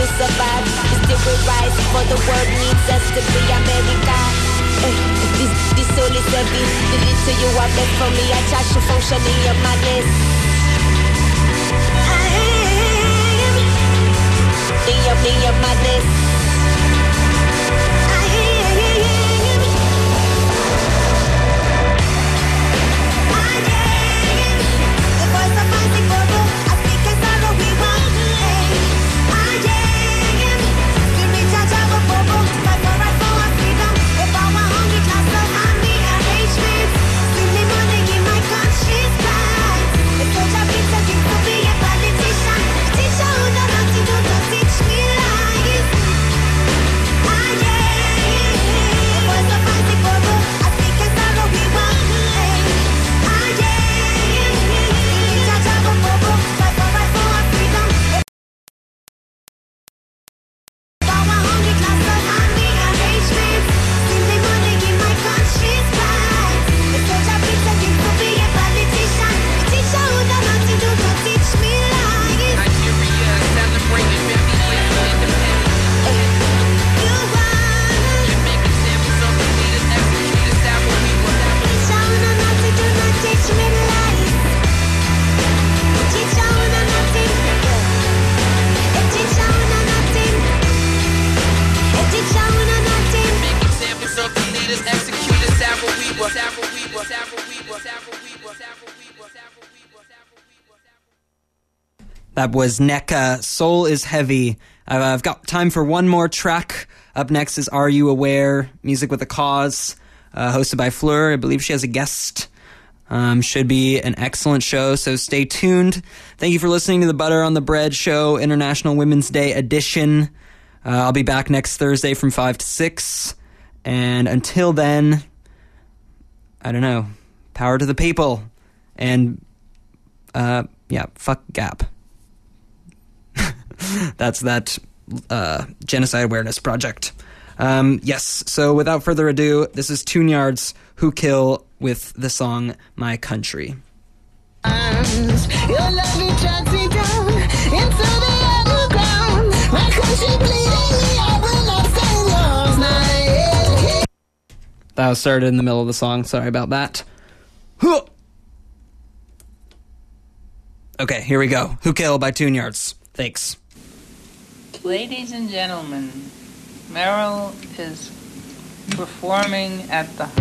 survive. Still we rise, for the world needs us to be America. This soul is heavy. The little you are left for me, I try to function in your madness. I am in your madness. That was NECA, Soul is Heavy. I've got time for one more track. Up next is Are You Aware? Music with a Cause, hosted by Fleur. I believe she has a guest. Should be an excellent show, so stay tuned. Thank you for listening to the Butter on the Bread Show, International Women's Day edition. I'll be back next Thursday from 5 to 6. And until then, I don't know, power to the people. And, fuck Gap. That's that Genocide Awareness Project. Yes, so without further ado, this is Tune-Yards, Who Kill, with the song My Country. Your love drags me down into the underground. My country bleeding me, I will not say yours. That was started in the middle of the song, sorry about that. Okay, here we go. Who Kill by Tune-Yards. Thanks. Ladies and gentlemen, Meryl is performing at the...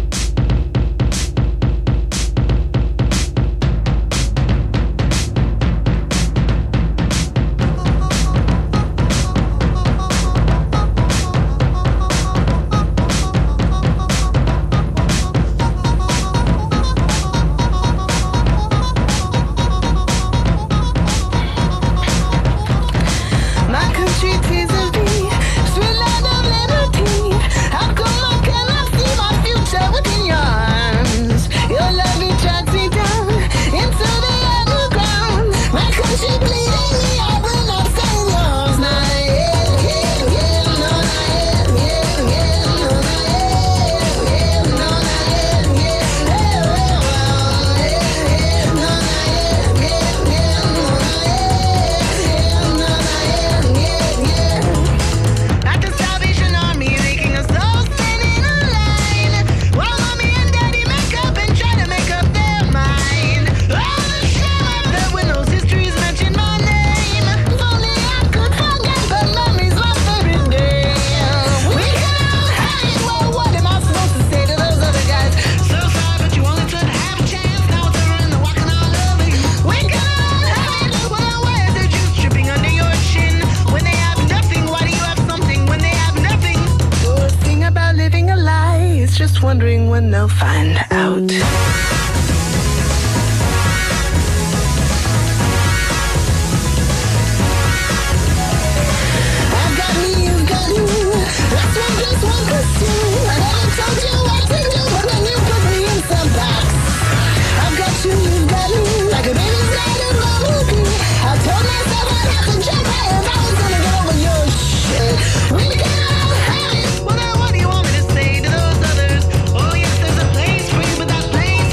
Wondering when they'll find out. What do you want me to say to those others? Oh yes, there's a place for you, but that place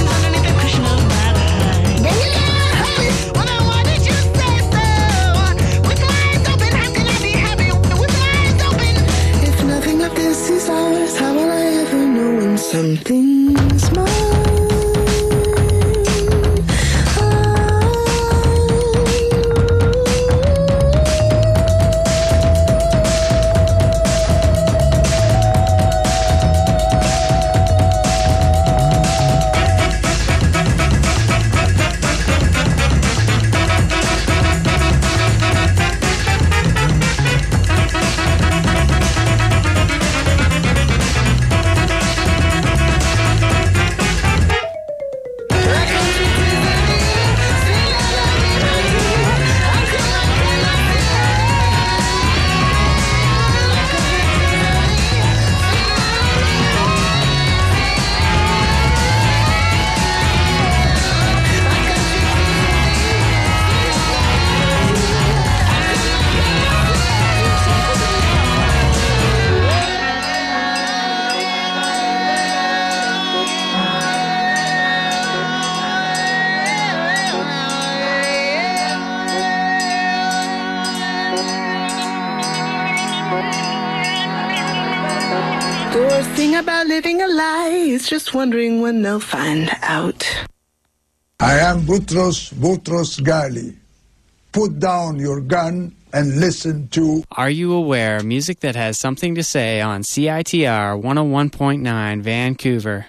Something's mine. The worst thing about living a lie is just wondering when they'll find out. I am Boutros Ghali. Put down your gun and listen to Are You Aware? Music that has something to say on CITR 101.9 Vancouver.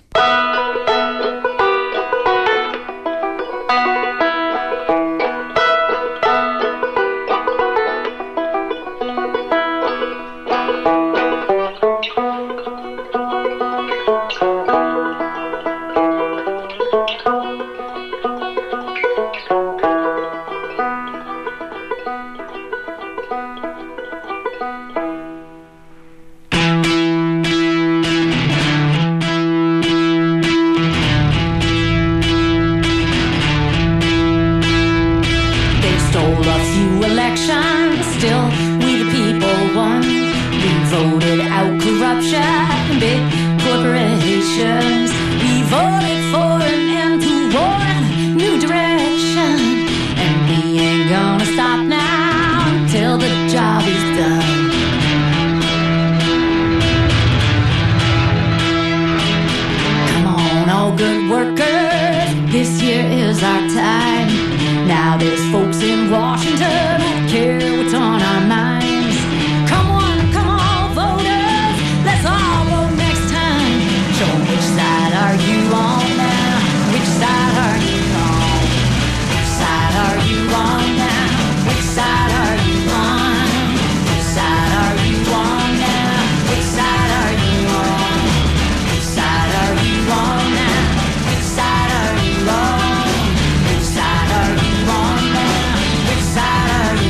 Which side are you on now?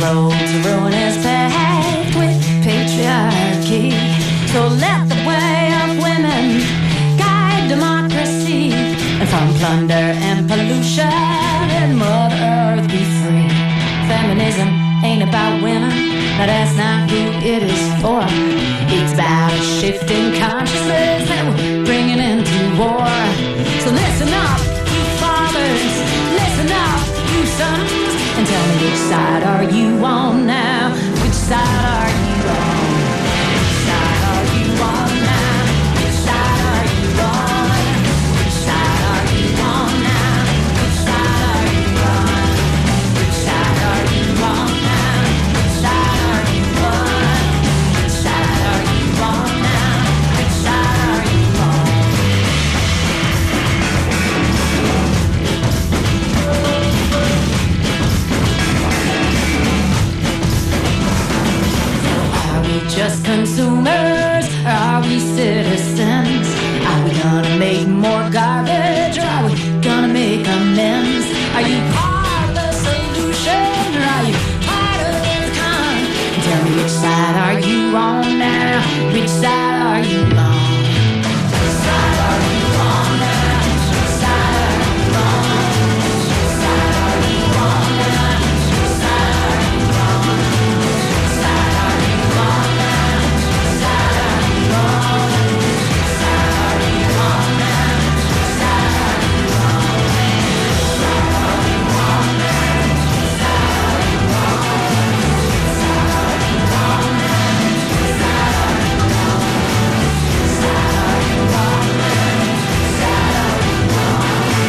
road to ruin is paved with patriarchy. So let the way of women guide democracy, and from plunder and pollution let Mother Earth be free. Feminism ain't about women, now that's not who it is for. It's about a shifting consciousness that we're bringing into war. So listen up, you fathers, listen up, you sons, and tell me which side are you on now? Which side are you on? Which side are you on now? Which side are you on? Which side are you on now? Which side are you on? Which side are you on now? Which side are you on? Which side are you on now? Which side are you on? Are we just consumers, or are we citizens? Are we gonna make more garbage, or are we gonna make amends? Are you part of the solution, or are you part of the con? Tell me which side are you on now? Which side are you on? Which side are you on now? Which side are you on? Which side are you on now? Which side are you on? Which side are you on now? Which side are you on? Which side are you on now? Which side are you on? Which side are you on now? Which side are you on? Which side are you on now? Which side are you on? Which side are you on now? Which side are you on?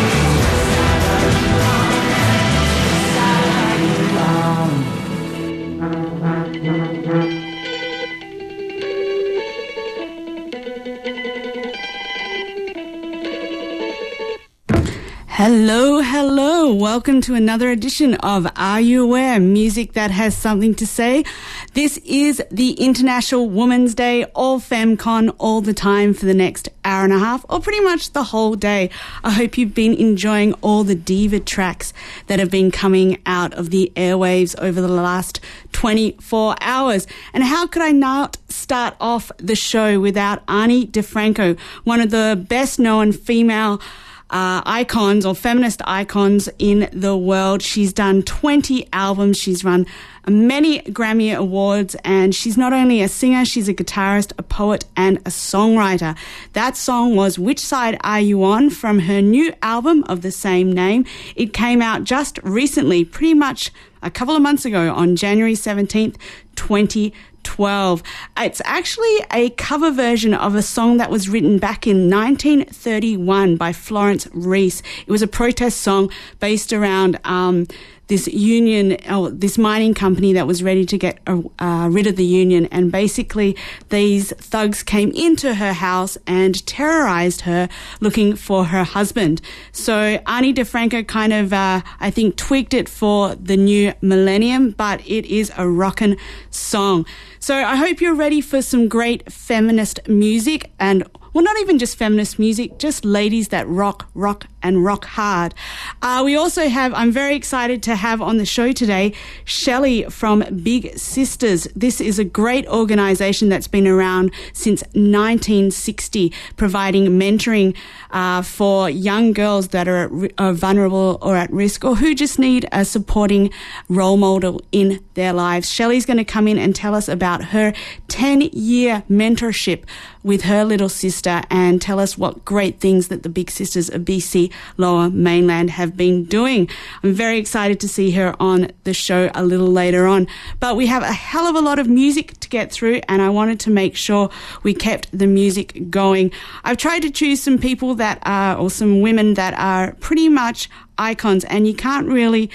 Hello, hello. Welcome to another edition of Are You Aware? Music that has something to say. This is the International Women's Day, all FemCon, all the time for the next hour and a half, or pretty much the whole day. I hope you've been enjoying all the diva tracks that have been coming out of the airwaves over the last 24 hours. And how could I not start off the show without Ani DiFranco, one of the best known female icons or feminist icons in the world. She's done 20 albums. She's won many Grammy Awards, and she's not only a singer, she's a guitarist, a poet, and a songwriter. That song was Which Side Are You On? From her new album of the same name. It came out just recently, pretty much a couple of months ago, on January 17th, 2012. It's actually a cover version of a song that was written back in 1931 by Florence Reese. It was a protest song based around this union, this mining company that was ready to get rid of the union, and basically these thugs came into her house and terrorized her looking for her husband. So Ani DiFranco kind of, I think, tweaked it for the new millennium, but it is a rockin' song. So I hope you're ready for some great feminist music, and well, not even just feminist music, just ladies that rock, and rock hard. We also have, I'm very excited to have on the show today, Shelley from Big Sisters. This is a great organisation that's been around since 1960, providing mentoring for young girls that are vulnerable or at risk, or who just need a supporting role model in their lives. Shelley's going to come in and tell us about her 10-year mentorship with her little sister and tell us what great things that the Big Sisters of BC Lower Mainland have been doing. I'm very excited to see her on the show a little later on. But we have a hell of a lot of music to get through, and I wanted to make sure we kept the music going. I've tried to choose some people that are, or some women that are pretty much icons, and you can't really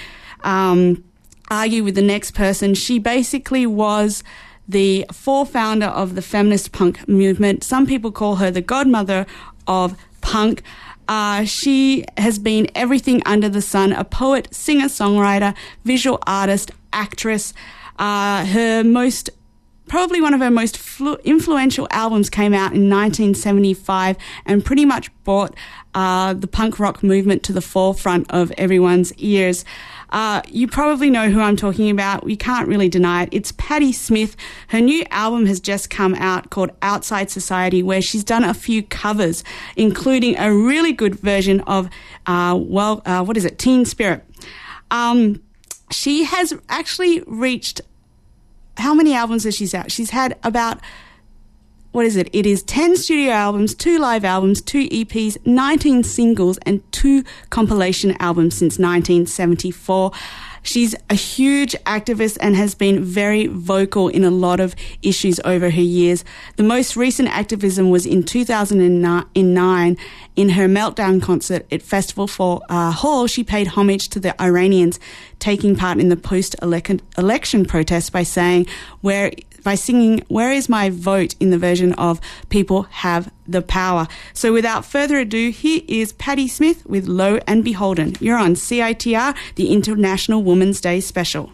argue with the next person. She basically was the founder of the feminist punk movement. Some people call her the godmother of punk. She has been everything under the sun: a poet, singer, songwriter, visual artist, actress. Her most probably one of her most influential albums came out in 1975 and pretty much brought the punk rock movement to the forefront of everyone's ears. You probably know who I'm talking about. We can't really deny it. It's Patti Smith. Her new album has just come out called Outside Society, where she's done a few covers, including a really good version of, Teen Spirit. She has actually reached, how many albums has she out? She's had about, It is 10 studio albums, 2 live albums, 2 EPs, 19 singles, and 2 compilation albums since 1974. She's a huge activist and has been very vocal in a lot of issues over her years. The most recent activism was in 2009 in her Meltdown concert at Festival for Hall. She paid homage to the Iranians taking part in the post-election protest by singing, "Where is my vote?" in the version of People Have the Power. So without further ado, here is Patti Smith with Lo and Beholden. You're on CITR, the International Women's Day special.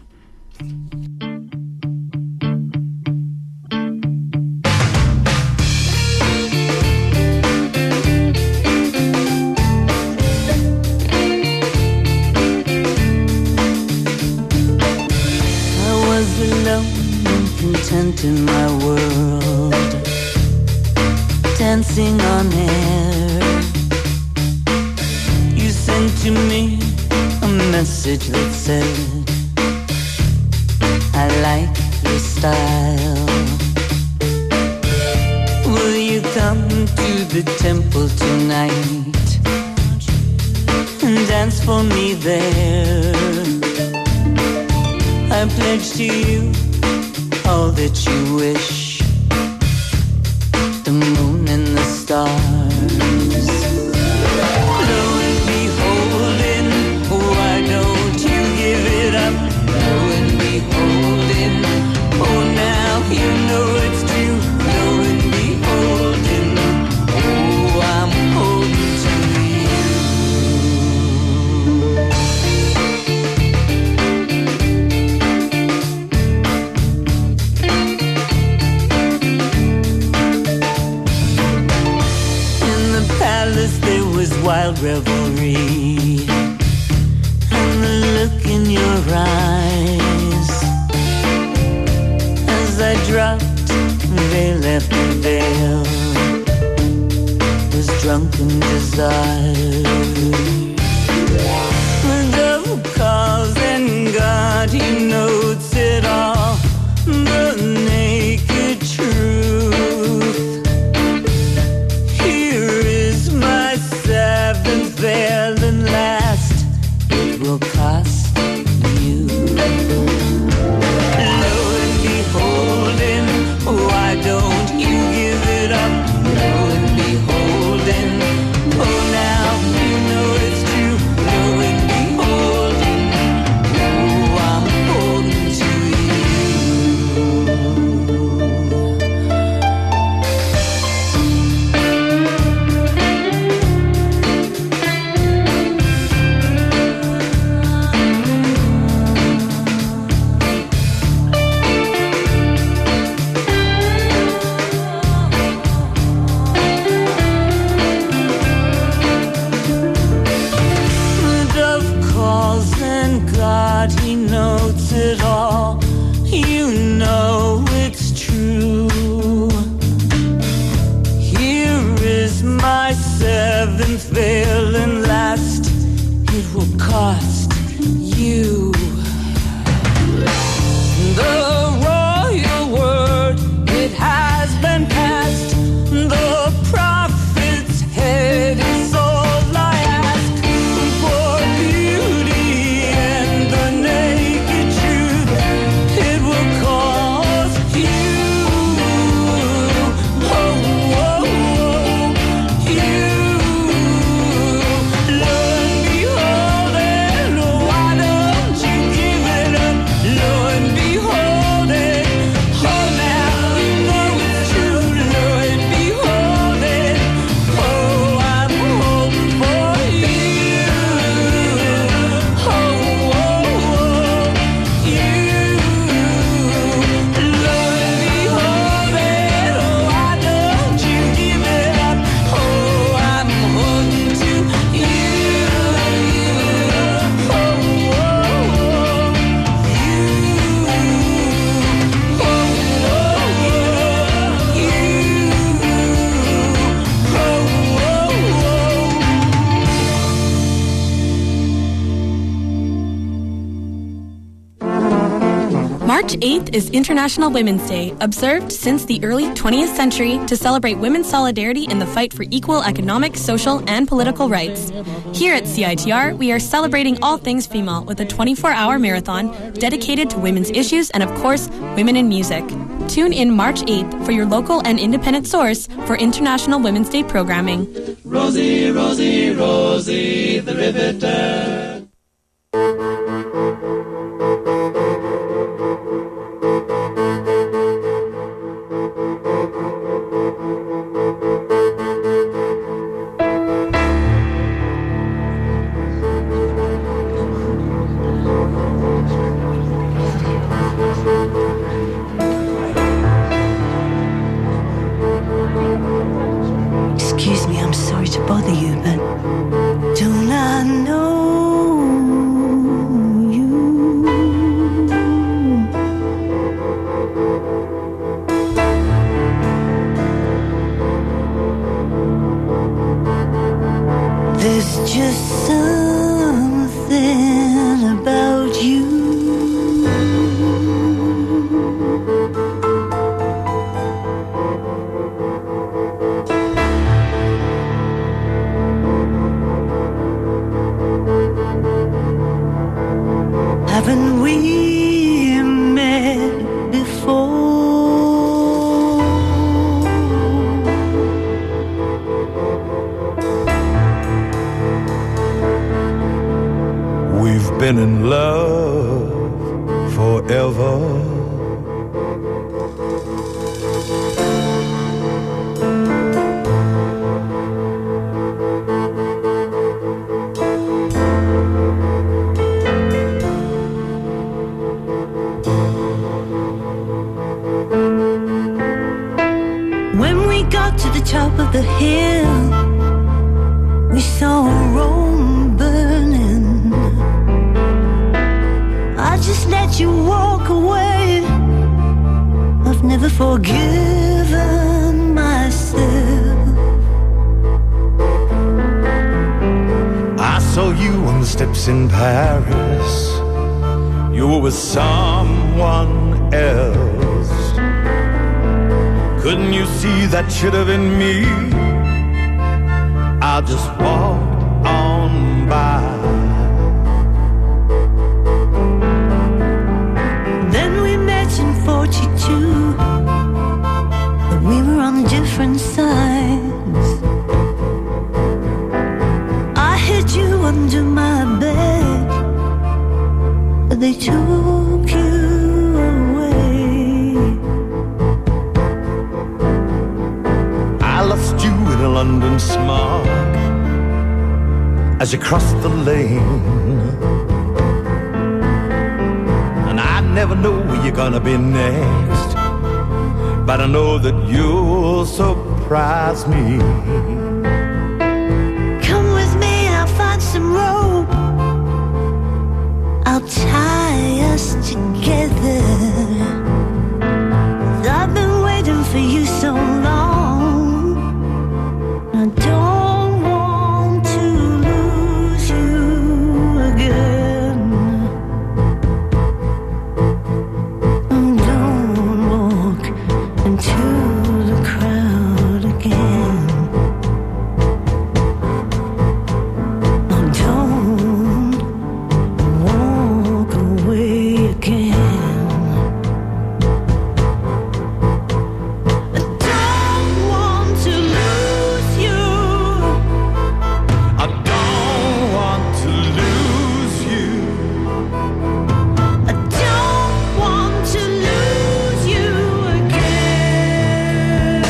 I was alone and content in my world, dancing on air. You sent to me a message that said, I like your style. Will you come to the temple tonight and dance for me there? I pledge to you all that you wish, the moon and the stars. Lo and beholden, why don't you give it up? Lo and beholden, oh now you know it's true. Lo and beholden, oh I'm holding to there was wild revelry, and the look in your eyes. As I dropped veil after veil, was drunken desire. The devil calls and God, he notes it all, the naked truth. Seventh veil and last, it will cost you. Lo and beholden, why don't you give it up? Lo and beholden, oh now you know it's March 8th is International Women's Day, observed since the early 20th century to celebrate women's solidarity in the fight for equal economic, social, and political rights. Here at CITR, we are celebrating all things female with a 24-hour marathon dedicated to women's issues and, of course, women in music. Tune in March 8th for your local and independent source for International Women's Day programming. Rosie, Rosie, Rosie, the Riveter. Excuse me, I'm sorry to bother you, but don't I know you? There's just something about you. Haven't we met before? We've been in love forever. When we got to the top of the hill, we saw Rome burning. I just let you walk away. I've never forgiven myself. I saw you on the steps in Paris. You were with someone else. Couldn't you see that should have been me? I'll just walk on by. Then we met in 42, but we were on different sides. I hid you under my bed, but they took you away. I lost you in a London smog as you crossed the lane, and I never know where you're gonna be next, but I know that you'll surprise me. Come with me and I'll find some rope. I'll tie us together. I've been waiting for you so long. I don't want to lose you again. Don't walk into the crowd again. Don't walk away again. I don't want to lose you. I don't want to lose you. I don't want to lose you again.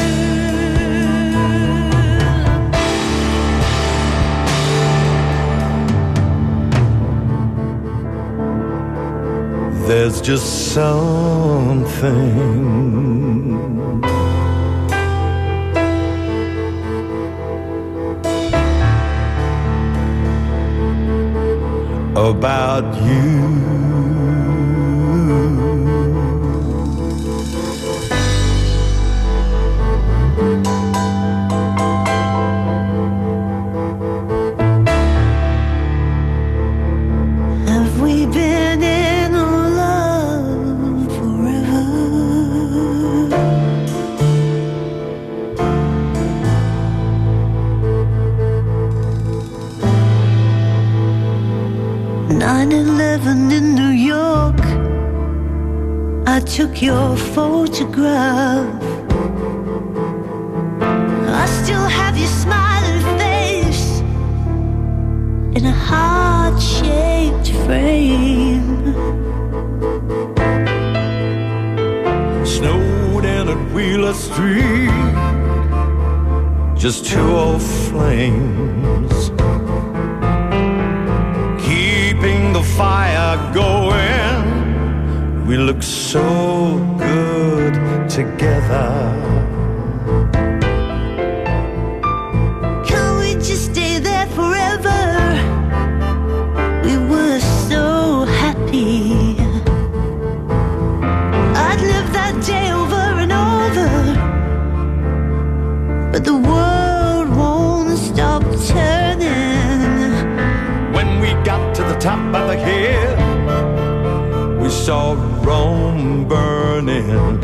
There's just something about you. Have we been in love forever? 9/11 in New York, I took your photograph. I still have your smiling face in a heart-shaped frame. Snowed in at Wheeler Street, just two old flames, keeping the fire going. We look so good together. Can't we just stay there forever? We were so happy. I'd live that day over and over, but the world won't stop turning. When we got to the top of the hill, we saw Rome burning.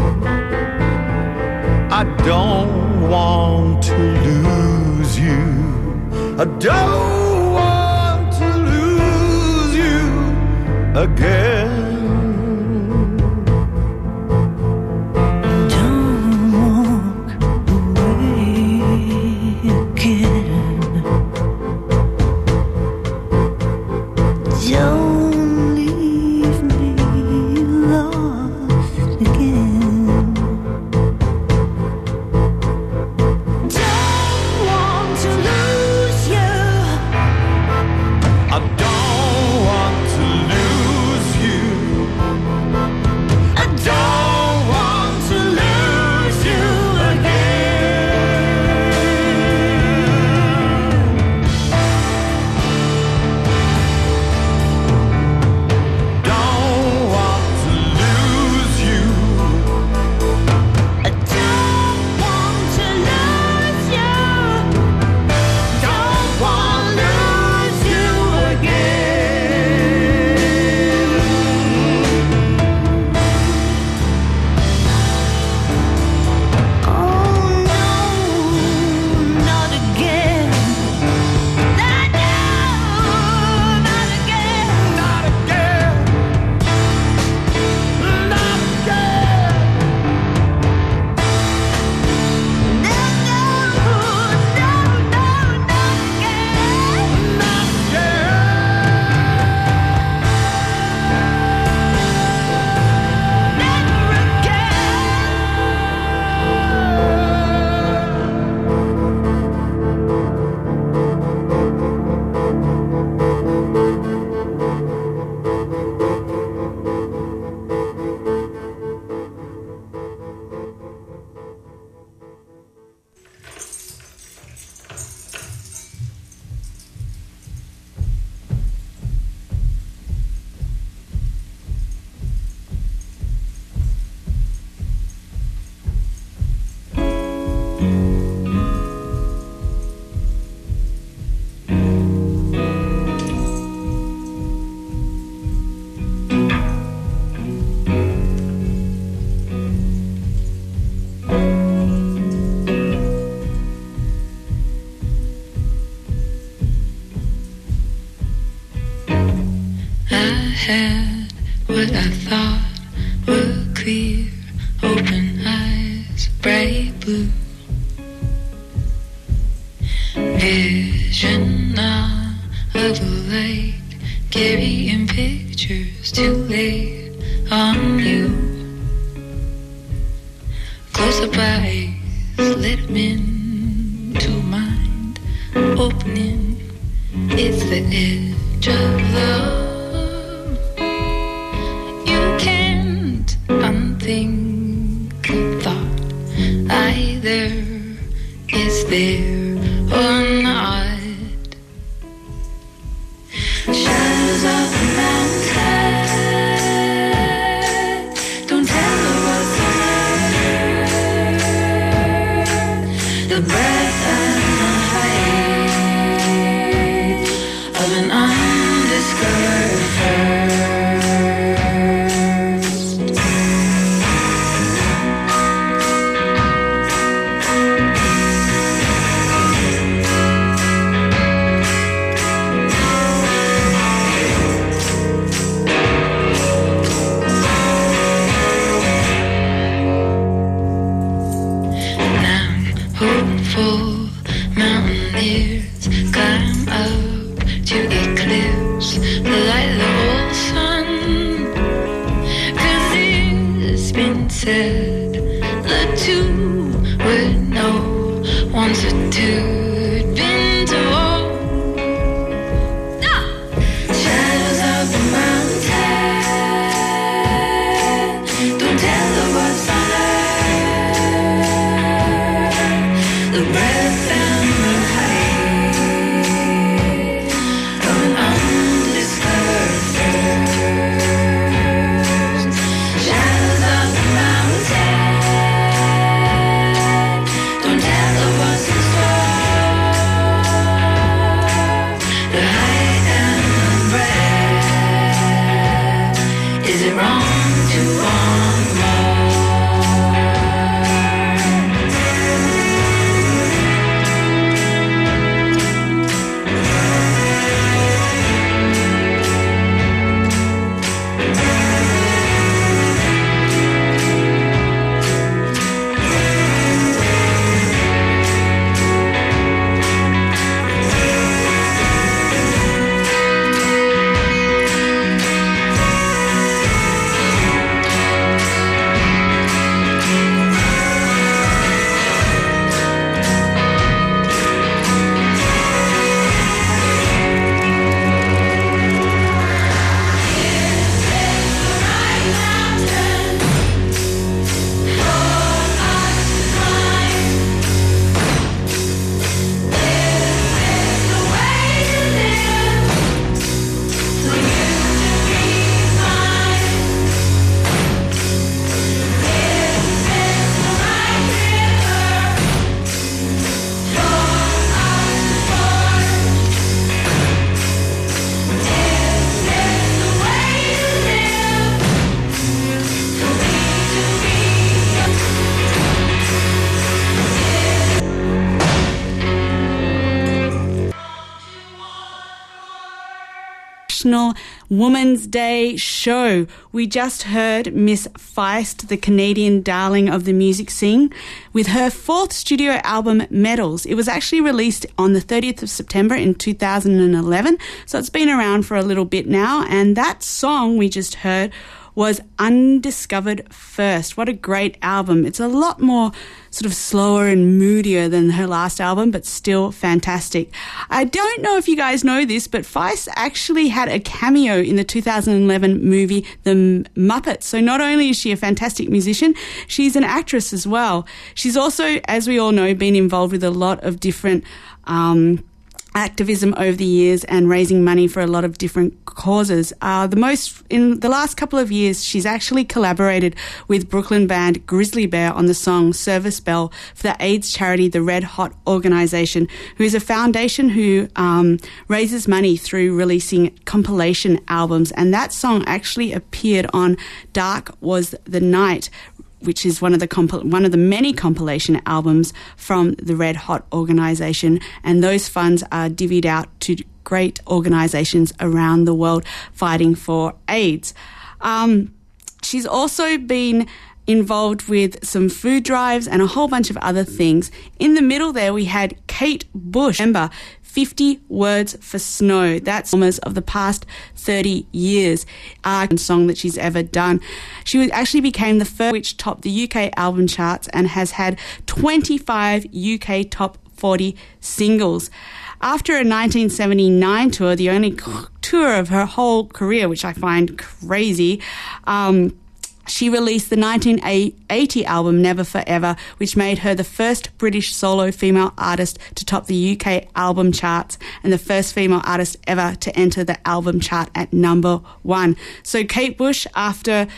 I don't want to lose you. I don't want to lose you again. had what I thought were clear, open eyes, bright blue. Vision now of a light, carrying pictures too late on you. Close up eyes, let 'em into mind, opening. It's the edge of love. You can't unthink a thought either. Is there or not? Shadows of the mountain don't tell her what's there. The breath and the height of an undiscovered first. International Women's Day show. We just heard Miss Feist, the Canadian darling of the music scene, with her fourth studio album, Medals. It was actually released on the 30th of September in 2011, so it's been around for a little bit now, and that song we just heard was Undiscovered First. What a great album. It's a lot more sort of slower and moodier than her last album, but still fantastic. I don't know if you guys know this, but Feist actually had a cameo in the 2011 movie The Muppets. So not only is she a fantastic musician, she's an actress as well. She's also, as we all know, been involved with a lot of different activism over the years and raising money for a lot of different causes. In the last couple of years, she's actually collaborated with Brooklyn band Grizzly Bear on the song Service Bell for the AIDS charity, the Red Hot Organization, who is a foundation who raises money through releasing compilation albums. And that song actually appeared on Dark Was the Night, which is one of the many compilation albums from the Red Hot Organization, and those funds are divvied out to great organizations around the world fighting for AIDS. She's also been involved with some food drives and a whole bunch of other things. In the middle there, we had Kate Bush. Remember, 50 Words for Snow. That's almost of the past 30 years song that she's ever done. She actually became the first which topped the UK album charts and has had 25 UK top 40 singles. After a 1979 tour, the only tour of her whole career, which I find crazy, she released the 1980 album Never Forever, which made her the first British solo female artist to top the UK album charts and the first female artist ever to enter the album chart at number 1. So Kate Bush, after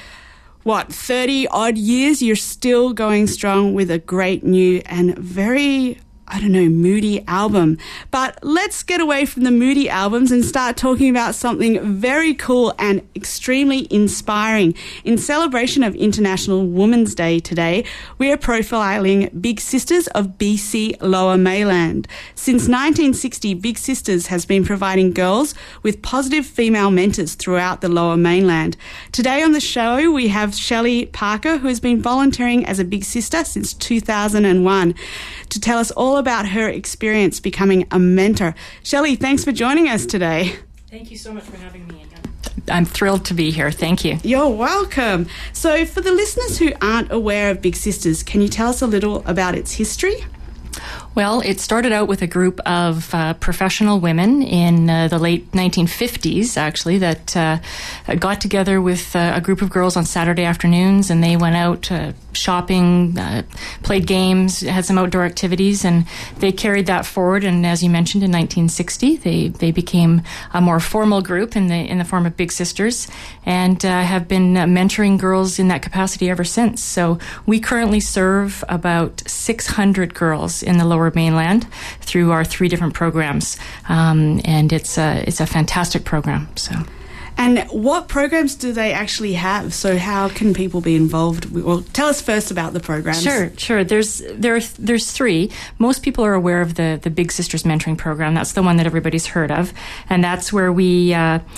30 odd years, you're still going strong with a great new and very, moody album. But let's get away from the moody albums and start talking about something very cool and extremely inspiring. In celebration of International Women's Day today, we are profiling Big Sisters of BC Lower Mainland. Since 1960, Big Sisters has been providing girls with positive female mentors throughout the Lower Mainland. Today on the show, we have Shelley Parker, who has been volunteering as a Big Sister since 2001, to tell us all about her experience becoming a mentor. Shelley, thanks for joining us today. Thank you so much for having me again. I'm thrilled to be here. Thank you. You're welcome. So for the listeners who aren't aware of Big Sisters, can you tell us a little about its history? Well, it started out with a group of professional women in the late 1950s, actually, that got together with a group of girls on Saturday afternoons, and they went out shopping, played games, had some outdoor activities, and they carried that forward. And as you mentioned, in 1960, they became a more formal group in the form of Big Sisters, and have been mentoring girls in that capacity ever since. So we currently serve about 600 girls in the Lower Mainland through our 3 different programs, and it's a fantastic program. So. And what programs do they actually have? So how can people be involved? Well, tell us first about the programs. Sure. There's 3. Most people are aware of the Big Sisters Mentoring Program. That's the one that everybody's heard of. And that's where we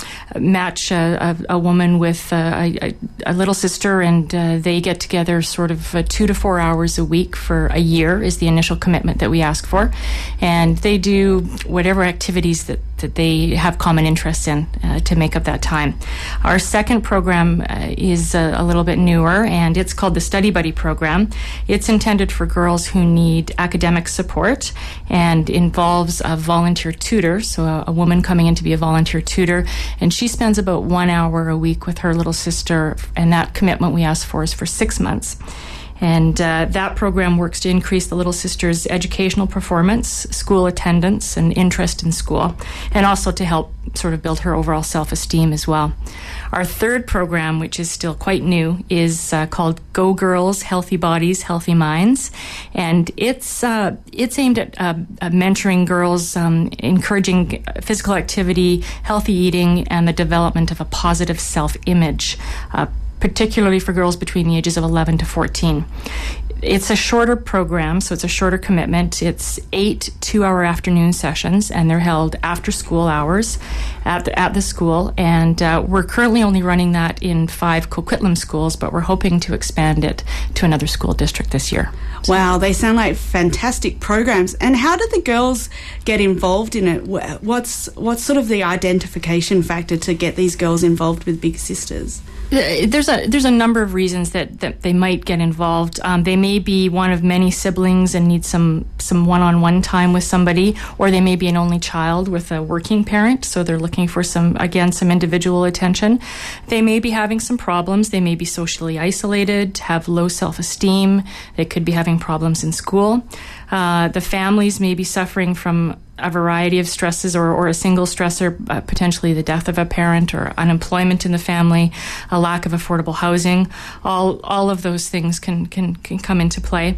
match a woman with a little sister, and they get together sort of 2 to 4 hours a week for a year is the initial commitment that we ask for. And they do whatever activities that they have common interests in to make up that time. Our second program is a little bit newer, and it's called the Study Buddy Program. It's intended for girls who need academic support and involves a volunteer tutor, so a woman coming in to be a volunteer tutor, and she spends about 1 hour a week with her little sister, and that commitment we ask for is for 6 months. And that program works to increase the little sister's educational performance, school attendance, and interest in school, and also to help sort of build her overall self-esteem as well. Our third program, which is still quite new, is called Go Girls, Healthy Bodies, Healthy Minds. And it's aimed at mentoring girls, encouraging physical activity, healthy eating, and the development of a positive self-image, particularly for girls between the ages of 11 to 14. It's a shorter program, so it's a shorter commitment. It's 8 2-hour afternoon sessions, and they're held after school hours at the school. And we're currently only running that in 5 Coquitlam schools, but we're hoping to expand it to another school district this year. Wow, they sound like fantastic programs. And how do the girls get involved in it? What's sort of the identification factor to get these girls involved with Big Sisters? There's a number of reasons that they might get involved. They may be one of many siblings and need some one-on-one time with somebody, or they may be an only child with a working parent, so they're looking for some individual attention. They may be having some problems. They may be socially isolated, have low self-esteem. They could be having problems in school. The families may be suffering from a variety of stresses or a single stressor, potentially the death of a parent or unemployment in the family, a lack of affordable housing. All of those things can come into play.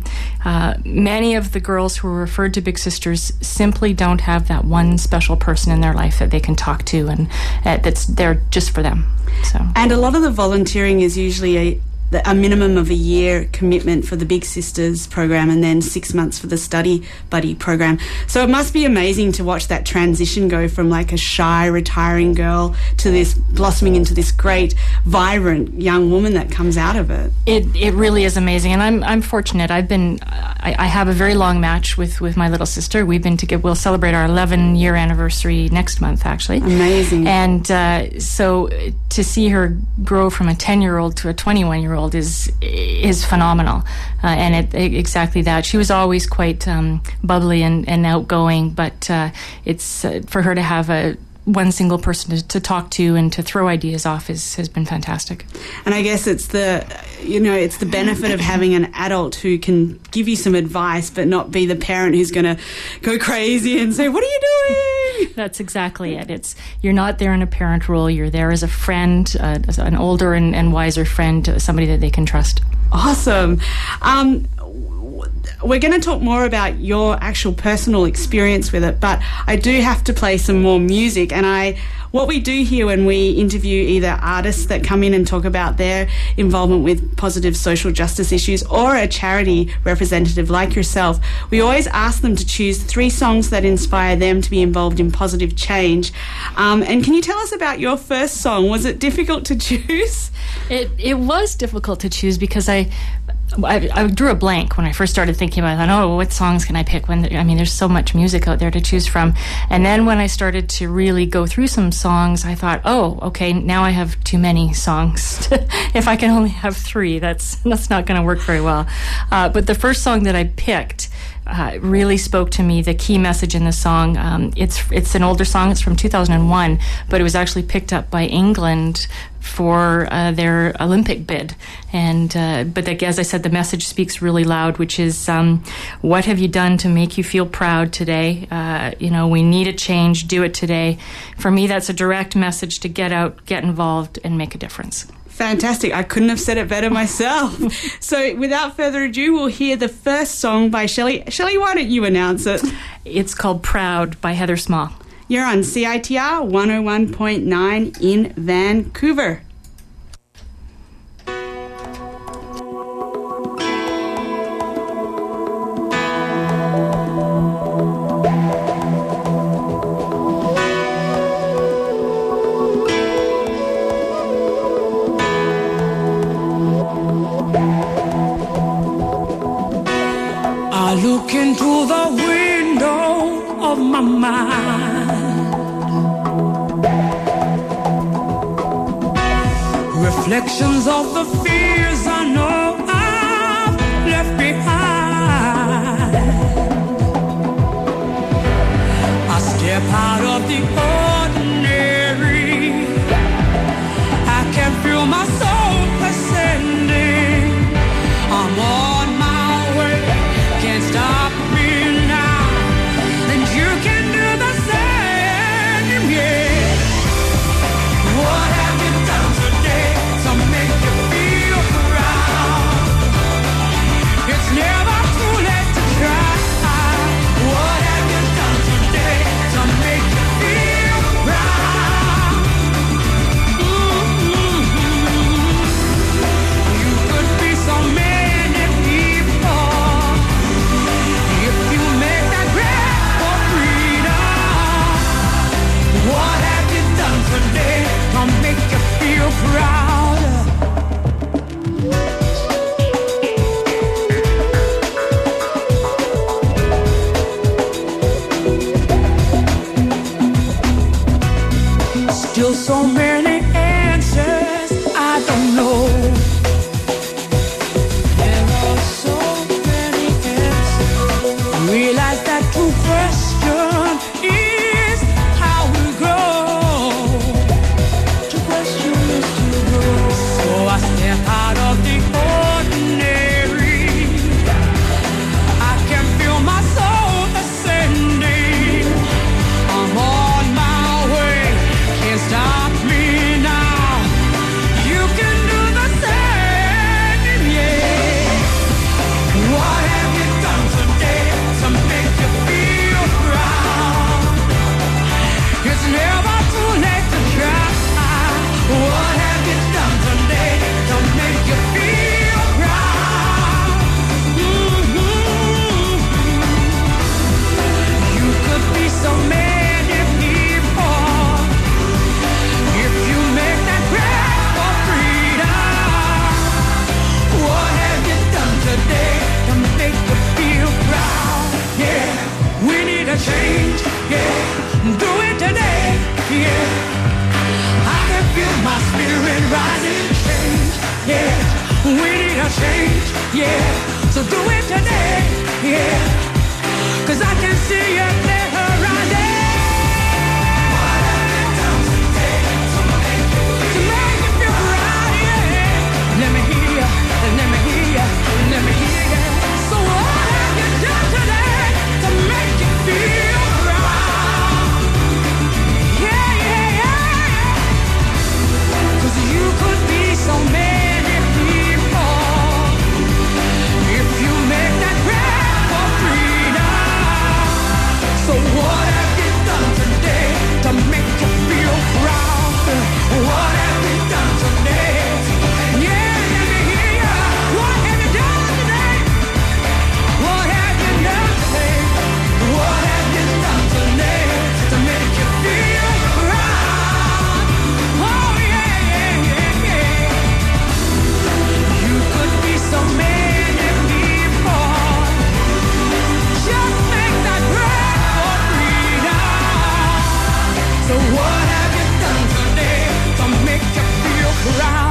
Many of the girls who are referred to Big Sisters simply don't have that one special person in their life that they can talk to and that's there just for them. So. And a lot of the volunteering is usually a minimum of a year commitment for the Big Sisters program and then 6 months for the Study Buddy program. So it must be amazing to watch that transition go from like a shy, retiring girl to this blossoming into this great, vibrant young woman that comes out of it. It really is amazing, and I'm fortunate. I have a very long match with my little sister. We'll celebrate our 11-year anniversary next month, actually. Amazing. And so to see her grow from a 10-year-old to a 21-year-old is phenomenal, and exactly that. She was always quite bubbly and outgoing, but it's for her to have one single person to talk to and to throw ideas off has been fantastic. And I guess it's the benefit of having an adult who can give you some advice but not be the parent who's going to go crazy and say, "What are you doing?" That's exactly it. You're not there in a parent role. You're there as a friend, as an older and wiser friend, somebody that they can trust. Awesome. We're going to talk more about your actual personal experience with it, but I do have to play some more music. And what we do here when we interview either artists that come in and talk about their involvement with positive social justice issues or a charity representative like yourself, we always ask them to choose 3 songs that inspire them to be involved in positive change. And can you tell us about your first song? Was it difficult to choose? It was difficult to choose because I drew a blank when I first started thinking about it. I thought, what songs can I pick? There's so much music out there to choose from. And then when I started to really go through some songs, I thought, okay, now I have too many songs. If I can only have 3, that's not going to work very well. But the first song that I picked really spoke to me. The key message in the song, it's an older song. It's from 2001, but it was actually picked up by England for their Olympic bid. But as I said, the message speaks really loud, which is, what have you done to make you feel proud today? We need a change. Do it today. For me, that's a direct message to get out, get involved, and make a difference. Fantastic. I couldn't have said it better myself. So without further ado, we'll hear the first song by Shelley. Shelley, why don't you announce it? It's called Proud by Heather Small. You're on CITR 101.9 in Vancouver. I look into the window of my mind, reflections of the fears I know I've left behind. I step out of the ordinary, I can feel my soul ascending. I'm on my way, can't stop me now, and you can do the same, yeah. What have you done today to make you feel proud? It's never too late to try. What have you done today to make you feel Still so many answers I don't know. There are so many answers. Realize that true question is how we grow. True question is to grow. So I step out of the ordinary. I can feel my soul ascending. I'm on my way. Can't stop me now. You can do the same, yeah. What have you done today to make you feel proud? It's never too late to try. What have you done today to make you feel proud? You could be so many people if you make that grab for freedom. What have you done today to make you feel proud? Yeah, we need a change. Yeah, do it today. Yeah, I can feel my spirit rising. Change. Yeah, we need a change. Yeah, so do it today. Yeah, 'cause I can see you there rising. What have you done today to make you feel proud? Yeah, let me hear you. Let me hear you. Let me hear you. So what have you done today to make you feel proud? Yeah, yeah, yeah. 'Cause you could be so many people if you make that grab for freedom. So what have you done today to make you feel proud? What have you done today? Yeah, let me hear ya. What have you done today? What have you done today? What have you done today to make you feel proud? Oh yeah, yeah, yeah, yeah. You could be so many people. Just make that grab for freedom. So what have you done today to make you feel proud?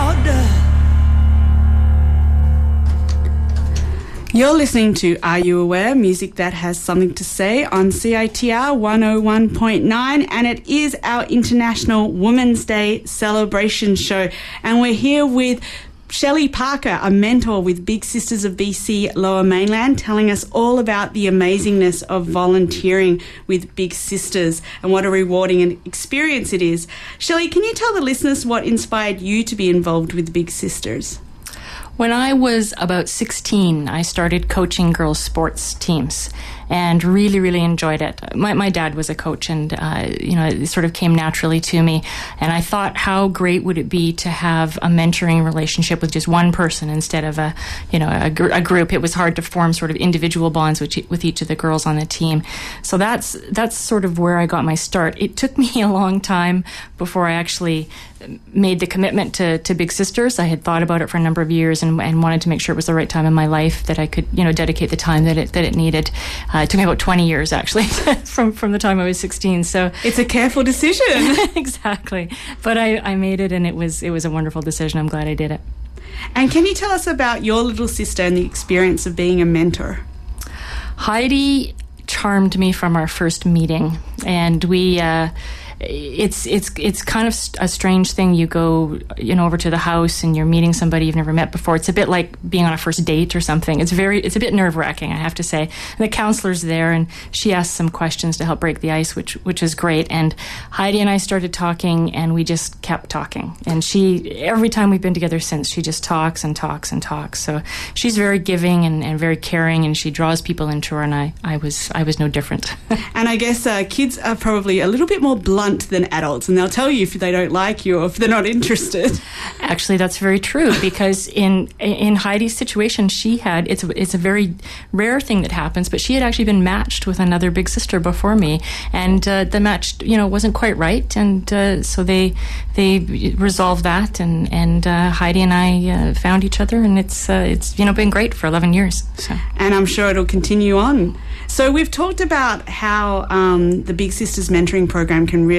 You're listening to Are You Aware? Music that has something to say on CITR 101.9, and it is our International Women's Day celebration show. And we're here with Shelley Parker, a mentor with Big Sisters of BC Lower Mainland, telling us all about the amazingness of volunteering with Big Sisters and what a rewarding experience it is. Shelley, can you tell the listeners what inspired you to be involved with Big Sisters? When I was about 16, I started coaching girls' sports teams and really, really enjoyed it. My dad was a coach, and it sort of came naturally to me. And I thought, how great would it be to have a mentoring relationship with just one person instead of a group? It was hard to form sort of individual bonds with each of the girls on the team. So that's sort of where I got my start. It took me a long time before I actually made the commitment to Big Sisters. I had thought about it for a number of years and wanted to make sure it was the right time in my life that I could, dedicate the time that it needed. It took me about 20 years actually from the time I was 16. So it's a careful decision. Exactly. But I made it, and it was a wonderful decision. I'm glad I did it. And can you tell us about your little sister and the experience of being a mentor? Heidi charmed me from our first meeting, and we it's kind of a strange thing. You go, over to the house and you're meeting somebody you've never met before. It's a bit like being on a first date or something. It's a bit nerve-wracking, I have to say. And the counselor's there, and she asks some questions to help break the ice, which is great. And Heidi and I started talking, and we just kept talking. And every time we've been together since, she just talks and talks and talks. So she's very giving and very caring, and she draws people into her, and I was no different. And I guess kids are probably a little bit more blunt than adults, and they'll tell you if they don't like you or if they're not interested. Actually, that's very true, because in Heidi's situation, it's a very rare thing that happens, but she had actually been matched with another big sister before me, and the match wasn't quite right, and so they resolved that, and Heidi and I found each other, and it's been great for 11 years. So. And I'm sure it'll continue on. So we've talked about how the Big Sisters mentoring program can really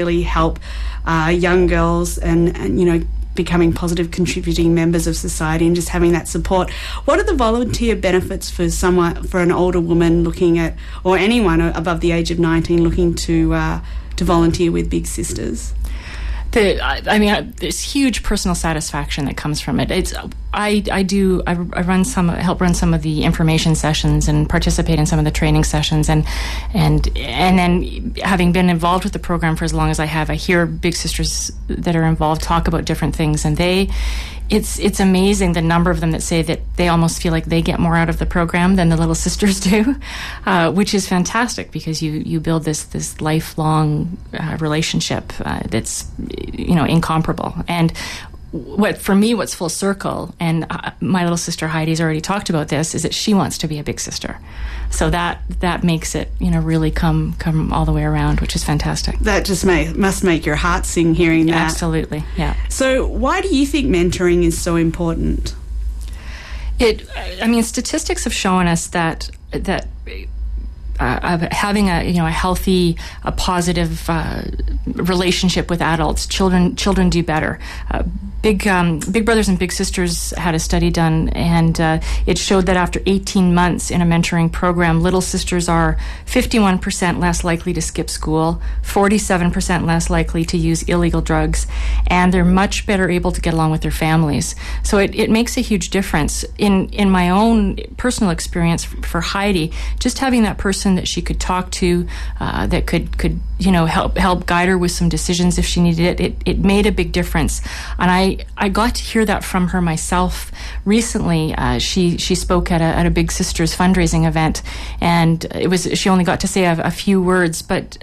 really help young girls and you know, becoming positive contributing members of society and just having that support. What are the volunteer benefits for an older woman looking at, or anyone above the age of 19 looking to volunteer with Big Sisters? There's huge personal satisfaction that comes from it. I help run some of the information sessions and participate in some of the training sessions, and then having been involved with the program for as long as I have, I hear Big Sisters that are involved talk about different things, and it's amazing the number of them that say that they almost feel like they get more out of the program than the Little Sisters do, which is fantastic because you build this lifelong relationship that's, you know, incomparable. And what's full circle, and my little sister Heidi's already talked about this, is that she wants to be a big sister. So that makes it, you know, really come all the way around, which is fantastic. That just must make your heart sing hearing that. Absolutely, yeah. So why do you think mentoring is so important? Statistics have shown us that having a healthy, a positive relationship with adults, children do better. Big Brothers and Big Sisters had a study done, and it showed that after 18 months in a mentoring program, little sisters are 51% less likely to skip school, 47% less likely to use illegal drugs, and they're much better able to get along with their families. So it makes a huge difference. In my own personal experience for Heidi, just having that person that she could talk to, that could help guide her with some decisions if she needed it made a big difference. And I got to hear that from her myself recently. She spoke at a Big Sisters fundraising event, and she only got to say a few words, but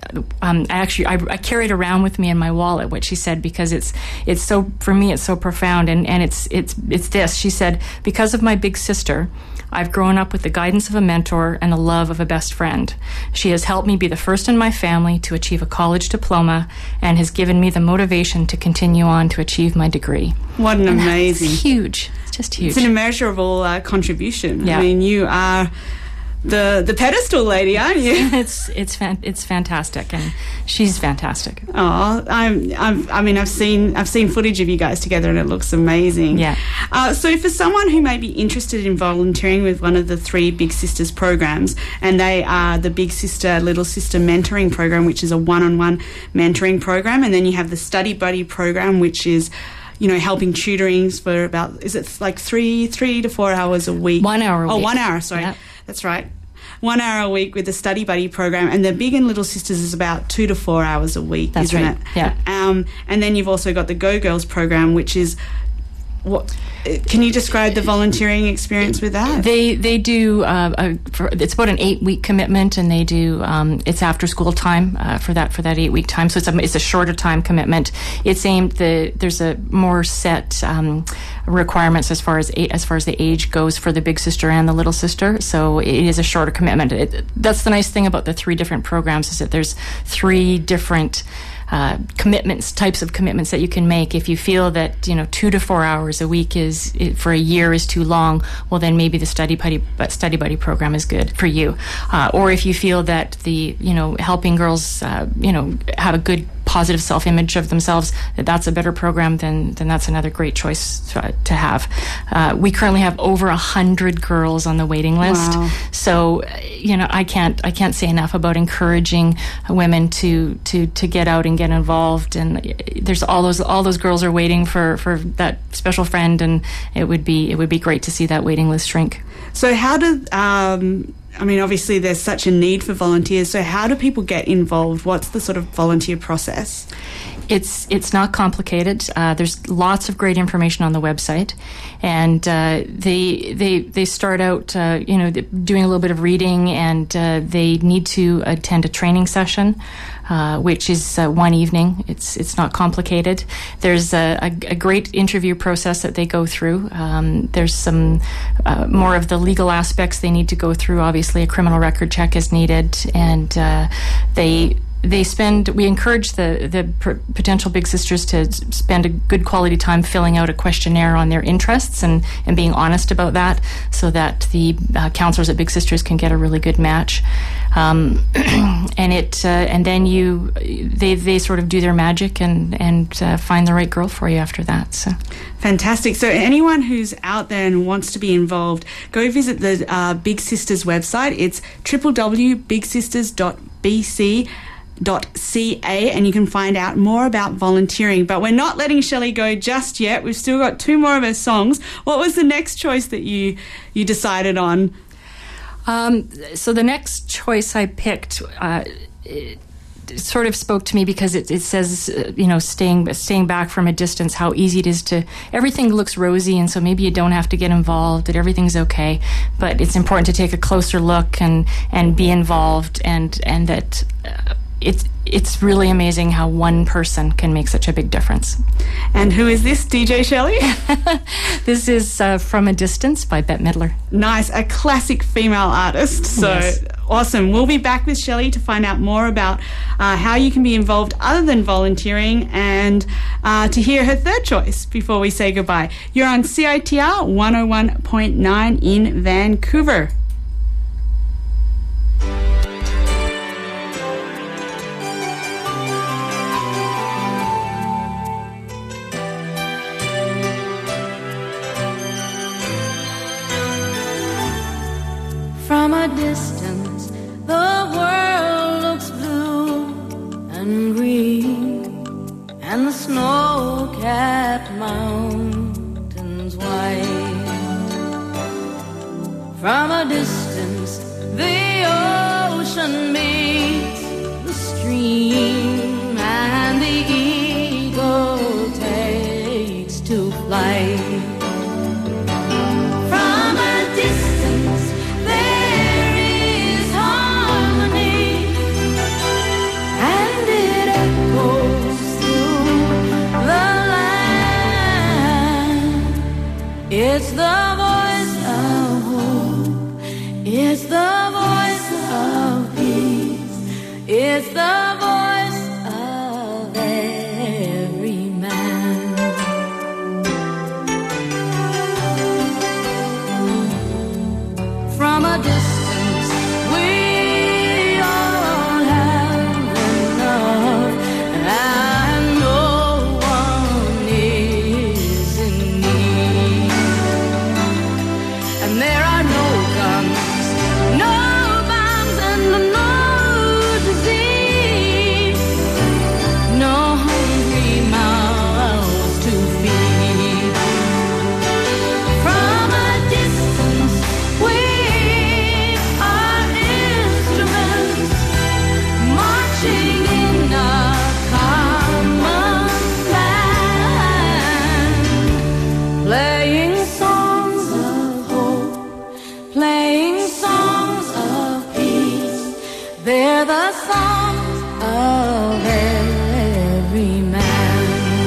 I carried around with me in my wallet what she said, because it's so, for me, it's so profound, and it's this. She said, "Because of my big sister, I've grown up with the guidance of a mentor and the love of a best friend. She has helped me be the first in my family to achieve a college diploma and has given me the motivation to continue on to achieve my degree." What an amazing... It's huge. It's just huge. It's an immeasurable contribution. Yeah. I mean, you are the pedestal lady, aren't you? It's fantastic, and she's fantastic. Oh, I've seen footage of you guys together, and it looks amazing. Yeah. So for someone who may be interested in volunteering with one of the 3 Big Sisters programs, and they are the Big Sister, Little Sister mentoring program, which is a one-on-one mentoring program, and then you have the Study Buddy program, which is, you know, helping tutorings for about, is it like 3 to 4 hours a week? 1 hour a week. Oh, 1 hour, sorry. Yep. That's right. 1 hour a week with the Study Buddy program, and the Big and Little Sisters is about 2 to 4 hours a week, That's isn't right. it? Yeah. And then you've also got the Go Girls program, which is what? Can you describe the volunteering experience with that? They do. It's about an 8-week commitment, and they do. It's after school time for that 8-week time. So it's a shorter time commitment. It's aimed. There's a more set requirements as far as the age goes for the Big Sister and the Little Sister. So it is a shorter commitment. That's the nice thing about the 3 different programs, is that there's 3 different types of commitments that you can make. If you feel that 2 to 4 hours a week for a year is too long, well, then maybe the Study Buddy program is good for you. Or if you feel that the helping girls have a good positive self-image of themselves, that's a better program, then that's another great choice to have. We currently have over 100 girls on the waiting list. Wow. So I can't say enough about encouraging women to get out and get involved, and there's all those girls are waiting for that special friend, and it would be great to see that waiting list shrink. So how do obviously there's such a need for volunteers, so how do people get involved? What's the sort of volunteer process? It's not complicated. There's lots of great information on the website, and they start out doing a little bit of reading, and they need to attend a training session, which is one evening. It's not complicated. There's a great interview process that they go through. There's some more of the legal aspects they need to go through. Obviously, a criminal record check is needed, and we encourage the potential Big Sisters to spend a good quality time filling out a questionnaire on their interests and being honest about that, so that the counselors at Big Sisters can get a really good match. And then they sort of do their magic and find the right girl for you after that. So fantastic. So anyone who's out there and wants to be involved, go visit the Big Sisters website. It's www.bigsisters.bc.ca, and you can find out more about volunteering. But we're not letting Shelley go just yet. We've still got 2 more of her songs. What was the next choice that you decided on? So the next choice I picked, it sort of spoke to me because it says, staying back from a distance, how easy it is to, everything looks rosy, and so maybe you don't have to get involved, that everything's okay, but it's important to take a closer look and be involved, and that it's really amazing how one person can make such a big difference. And who is this, DJ Shelley? This is From a Distance by Bette Midler. Nice, a classic female artist. So yes. Awesome. We'll be back with Shelley to find out more about how you can be involved other than volunteering, and to hear her third choice before we say goodbye. You're on CITR 101.9 in Vancouver. From a distance, the world looks blue and green, and the snow-capped mountains white. From a distance, the ocean meets the stream, and the eagle takes to flight. From a distance, there is harmony, and it echoes through the land. It's the voice of hope, it's the voice of peace, it's the voice of every man. From a distance, we all have enough, and no one is in need. And there are no guns, no bombs, and no disease, no hungry mouths to feed. From a distance, we are instruments marching in a common plan, playing songs of hope, playing songs of peace. They're the songs of every man.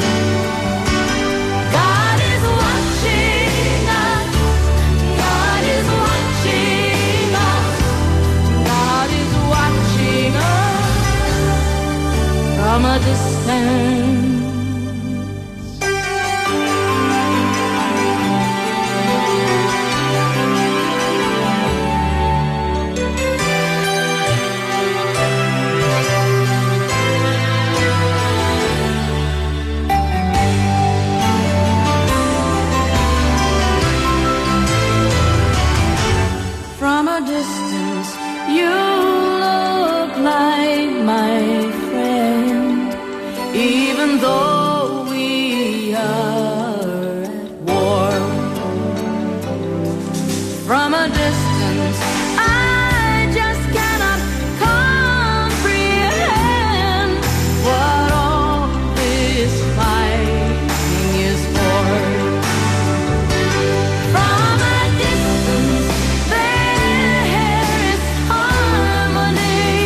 God is watching us, God is watching us, God is watching us from a distance. From a distance, you look like my friend, even though we are at war. From a distance, I just cannot comprehend what all this fighting is for. From a distance, there is harmony,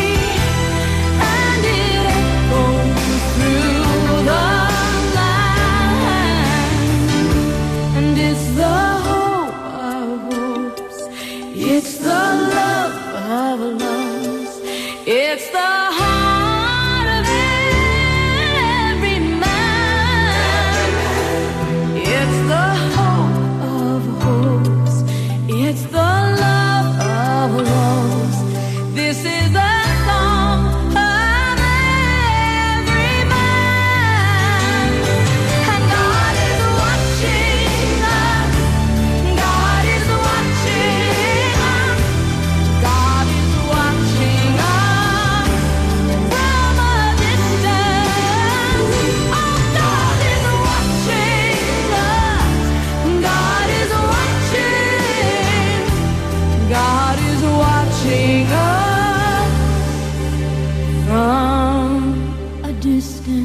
and it echoes through the land.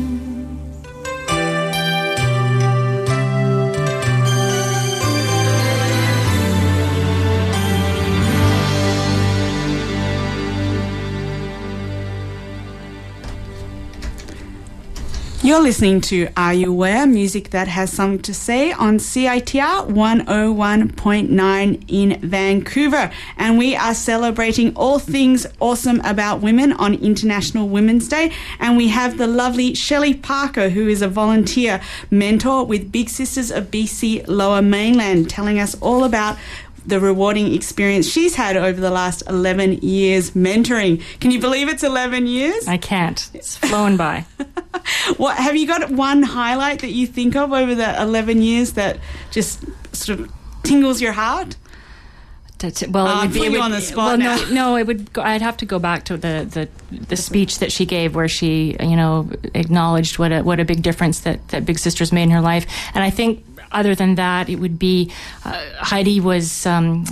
You're listening to Are You Aware? Music that has something to say on CITR 101.9 in Vancouver. And we are celebrating all things awesome about women on International Women's Day. And we have the lovely Shelley Parker, who is a volunteer mentor with Big Sisters of BC Lower Mainland, telling us all about the rewarding experience she's had over the last 11 years mentoring. Can you believe it's 11 years? I can't. It's flown by. What have you got one highlight that you think of over the 11 years that just sort of tingles your heart? Well, it would put you on the spot now. No, it would. I'd have to go back to the speech that she gave, where she, acknowledged what a big difference that Big Sisters made in her life. And I think, other than that, it would be Heidi was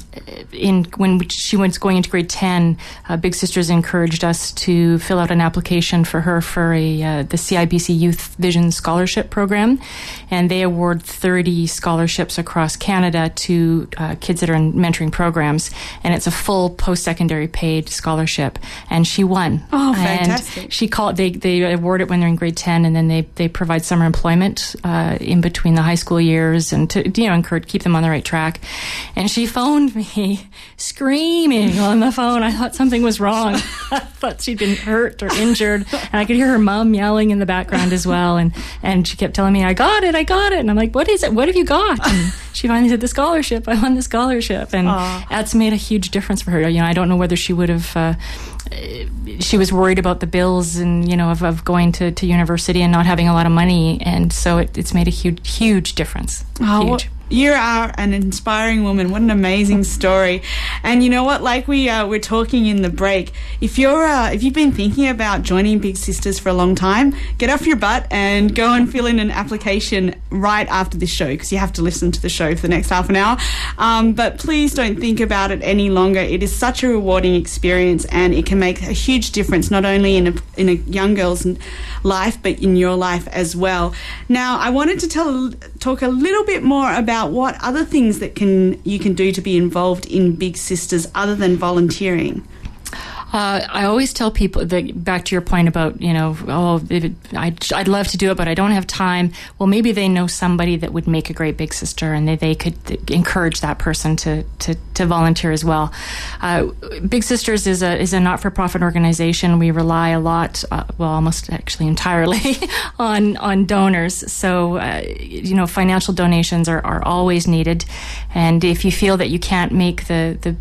when she was going into grade 10. Big Sisters encouraged us to fill out an application for her for the CIBC Youth Vision Scholarship Program, and they award 30 scholarships across Canada to kids that are in mentoring programs, and it's a full post-secondary paid scholarship. And she won. Oh, fantastic! And she called. They award it when they're in grade 10, and then they provide summer employment in between the high school years, and to keep them on the right track. And she phoned me screaming on the phone. I thought something was wrong. I thought she'd been hurt or injured, and I could hear her mom yelling in the background as well. And she kept telling me, I got it. And I'm like, what is it? What have you got? And she finally said, the scholarship. I won the scholarship. And that's made a huge difference for her. I don't know whether she would have she was worried about the bills and of going to university and not having a lot of money, and so it's made a huge difference. Huge. You are an inspiring woman. What an amazing story. And you know what? Like we're talking in the break, if you've been thinking about joining Big Sisters for a long time, get off your butt and go and fill in an application right after this show, because you have to listen to the show for the next half an hour. But please don't think about it any longer. It is such a rewarding experience, and it can make a huge difference, not only in a young girl's life, but in your life as well. Now, I wanted to talk a little bit more about what other things that you can do to be involved in Big Sisters other than volunteering. I always tell people that, back to your point about, I'd love to do it, but I don't have time. Well, maybe they know somebody that would make a great Big Sister, and they could encourage that person to volunteer as well. Big Sisters is a not-for-profit organization. We rely a lot, almost actually entirely, on donors. So, financial donations are always needed. And if you feel that you can't make the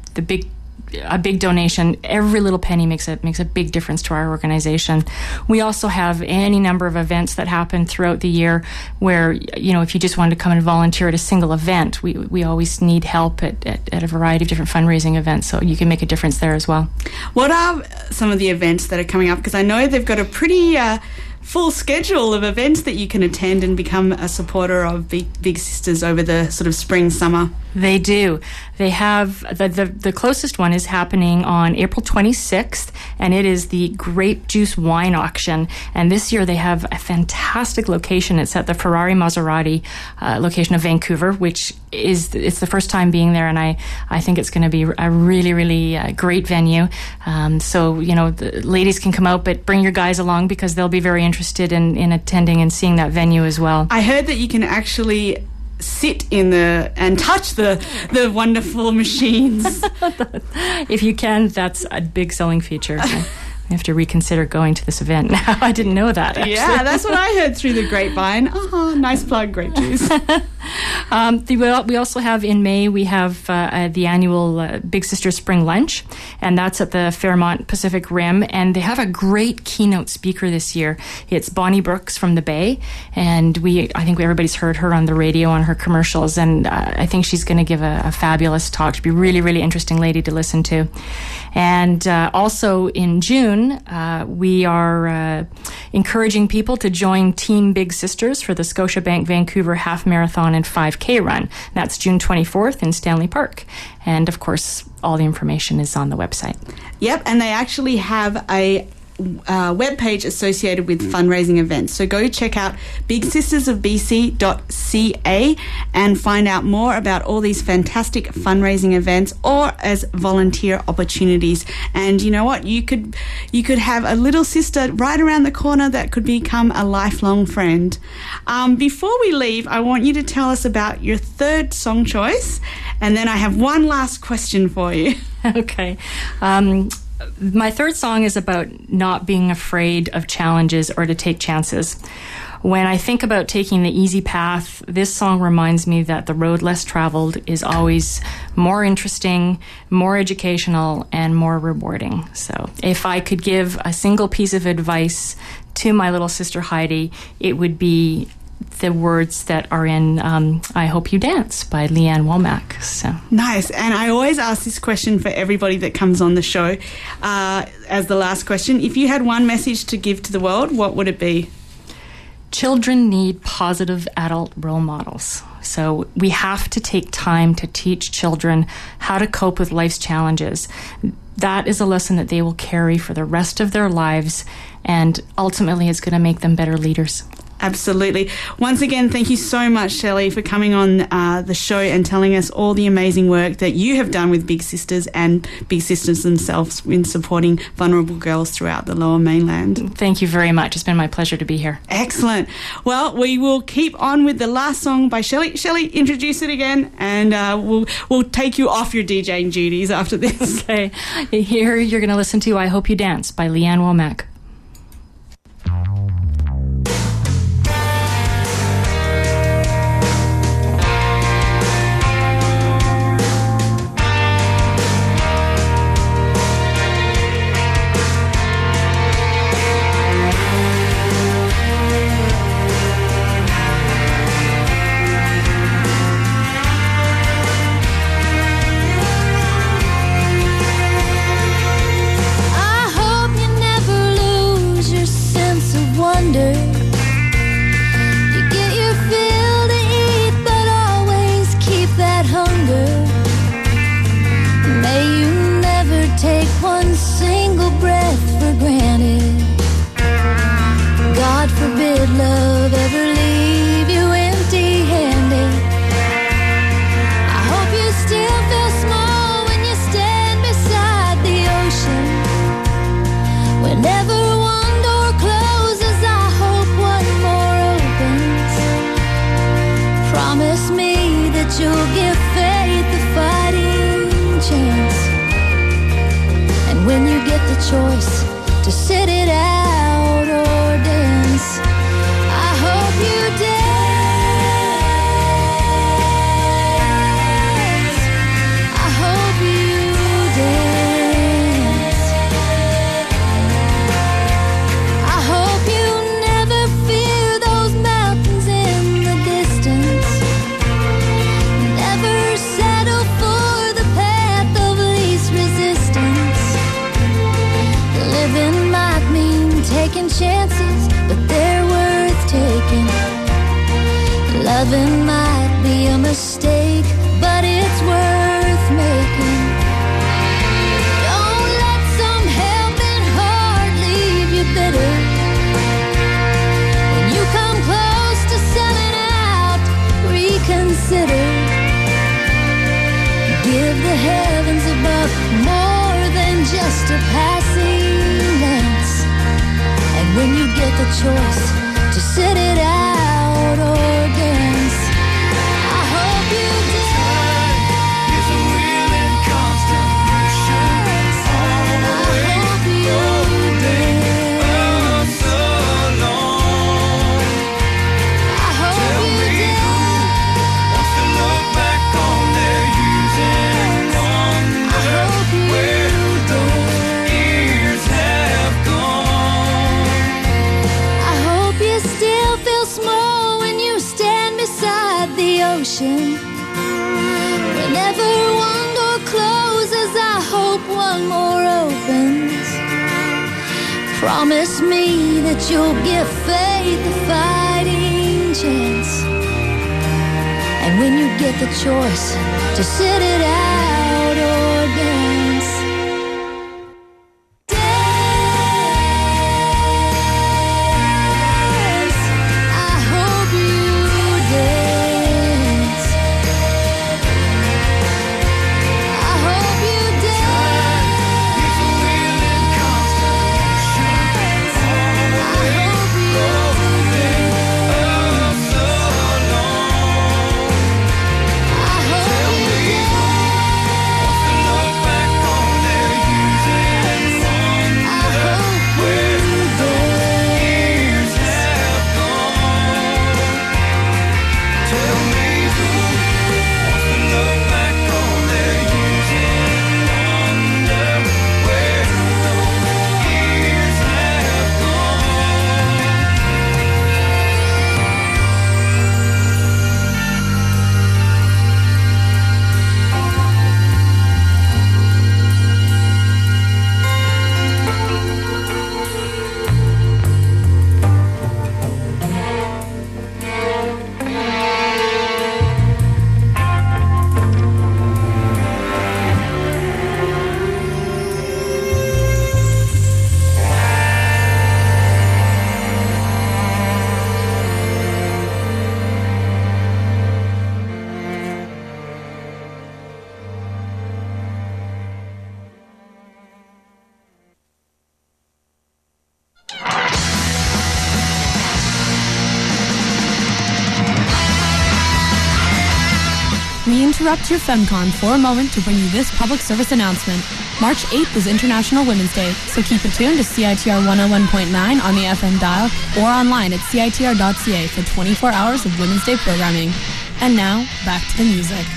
big donation, every little penny makes a big difference to our organization. We also have any number of events that happen throughout the year where, if you just wanted to come and volunteer at a single event, we always need help at a variety of different fundraising events, so you can make a difference there as well. What are some of the events that are coming up? Because I know they've got a pretty full schedule of events that you can attend and become a supporter of Big Sisters over the sort of spring, summer. They do. They have, the closest one is happening on April 26th, and it is the Grape Juice Wine Auction. And this year they have a fantastic location. It's at the Ferrari Maserati location of Vancouver, which it's the first time being there, and I think it's going to be a really, really great venue. So, the ladies can come out, but bring your guys along, because they'll be very interested in attending and seeing that venue as well. I heard that you can actually sit and touch the wonderful machines. If you can, that's a big selling feature. I have to reconsider going to this event now. I didn't know that, actually. Yeah, that's what I heard through the grapevine. Nice plug, grape juice. We also have, in May, we have the annual Big Sister Spring Lunch, and that's at the Fairmont Pacific Rim, and they have a great keynote speaker this year. It's Bonnie Brooks from the Bay, and I think everybody's heard her on the radio, on her commercials, and I think she's going to give a fabulous talk. She'll be a really, really interesting lady to listen to. And also in June, we are encouraging people to join Team Big Sisters for the Scotiabank Vancouver Half Marathon and 5K Run. That's June 24th in Stanley Park. And, of course, all the information is on the website. Yep, and they actually have a webpage associated with fundraising events. So go check out bigsistersofbc.ca and find out more about all these fantastic fundraising events or as volunteer opportunities. And you know what? You could have a little sister right around the corner that could become a lifelong friend. Before we leave, I want you to tell us about your third song choice, and then I have one last question for you. Okay. My third song is about not being afraid of challenges or to take chances. When I think about taking the easy path, this song reminds me that the road less traveled is always more interesting, more educational, and more rewarding. So if I could give a single piece of advice to my little sister Heidi, it would be the words that are in I Hope You Dance by Leanne Womack. So nice. And I always ask this question for everybody that comes on the show as the last question. If you had one message to give to the world, what would it be? Children need positive adult role models. So we have to take time to teach children how to cope with life's challenges. That is a lesson that they will carry for the rest of their lives, and ultimately it's going to make them better leaders. Absolutely. Once again, thank you so much, Shelley, for coming on the show and telling us all the amazing work that you have done with Big Sisters and Big Sisters themselves in supporting vulnerable girls throughout the Lower Mainland. Thank you very much. It's been my pleasure to be here. Excellent. Well, we will keep on with the last song by Shelley. Shelley, introduce it again, and we'll take you off your DJing duties after this. Okay. Here you're going to listen to I Hope You Dance by Leanne Womack. Choice to sit it out or dance. I hope you dance. I hope you dance. I hope you never fear those mountains in the distance. Never settle for the path of least resistance. Living might mean taking chances, but they're worth taking. Loving might be a mistake, but it's worth making. Don't let some helping heart leave you bitter. When you come close to selling out, reconsider. Give the heavens above more than just a passing glance. And when you get the choice to sit it out or dance, I hope you dance. Is a real and constant motion all the way. I hope you dance. So long. I hope you dance. Wants to look back on their years and wonder where those years have gone. I hope you still feel small when you stand beside the ocean. Whenever one door closes, I hope one more opens. Promise me that you'll give faith a fighting chance. And when you get the choice to sit it out or dance, dance. interrupt your FemCon for a moment to bring you this public service announcement. March 8th is International Women's Day, so keep it tuned to CITR 101.9 on the FM dial or online at CITR.ca for 24 hours of Women's Day programming. And now, back to the music.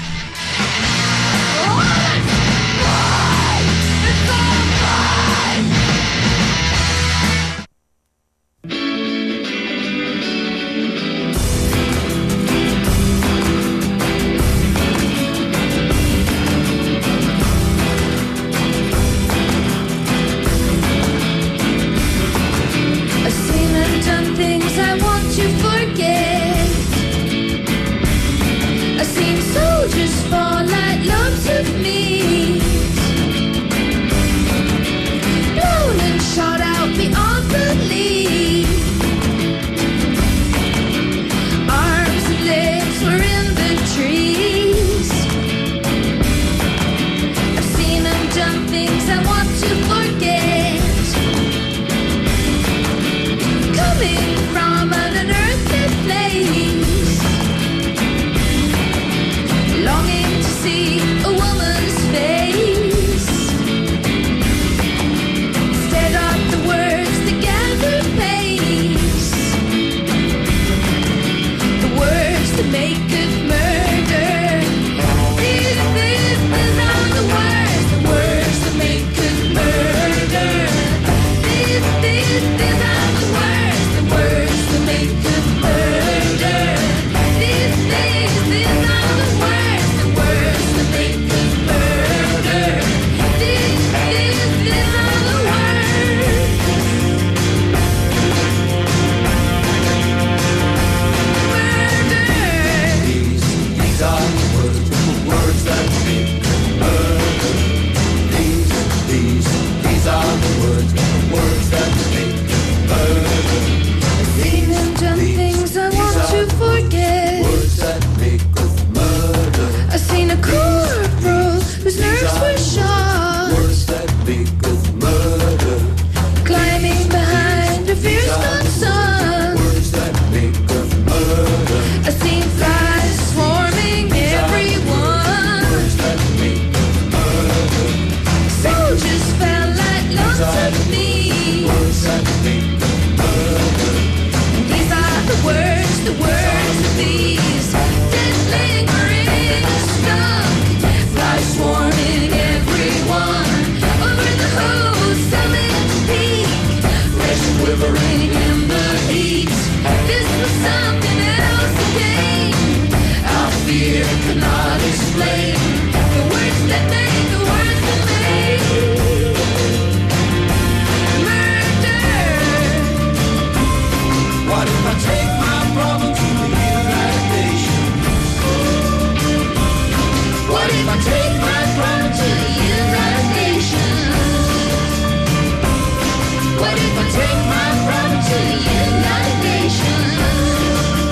What if I take my problem to the United Nations?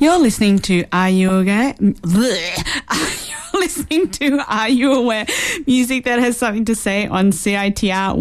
You're listening to Are You Aware? You're listening to Are You Aware? Music that has something to say on CITR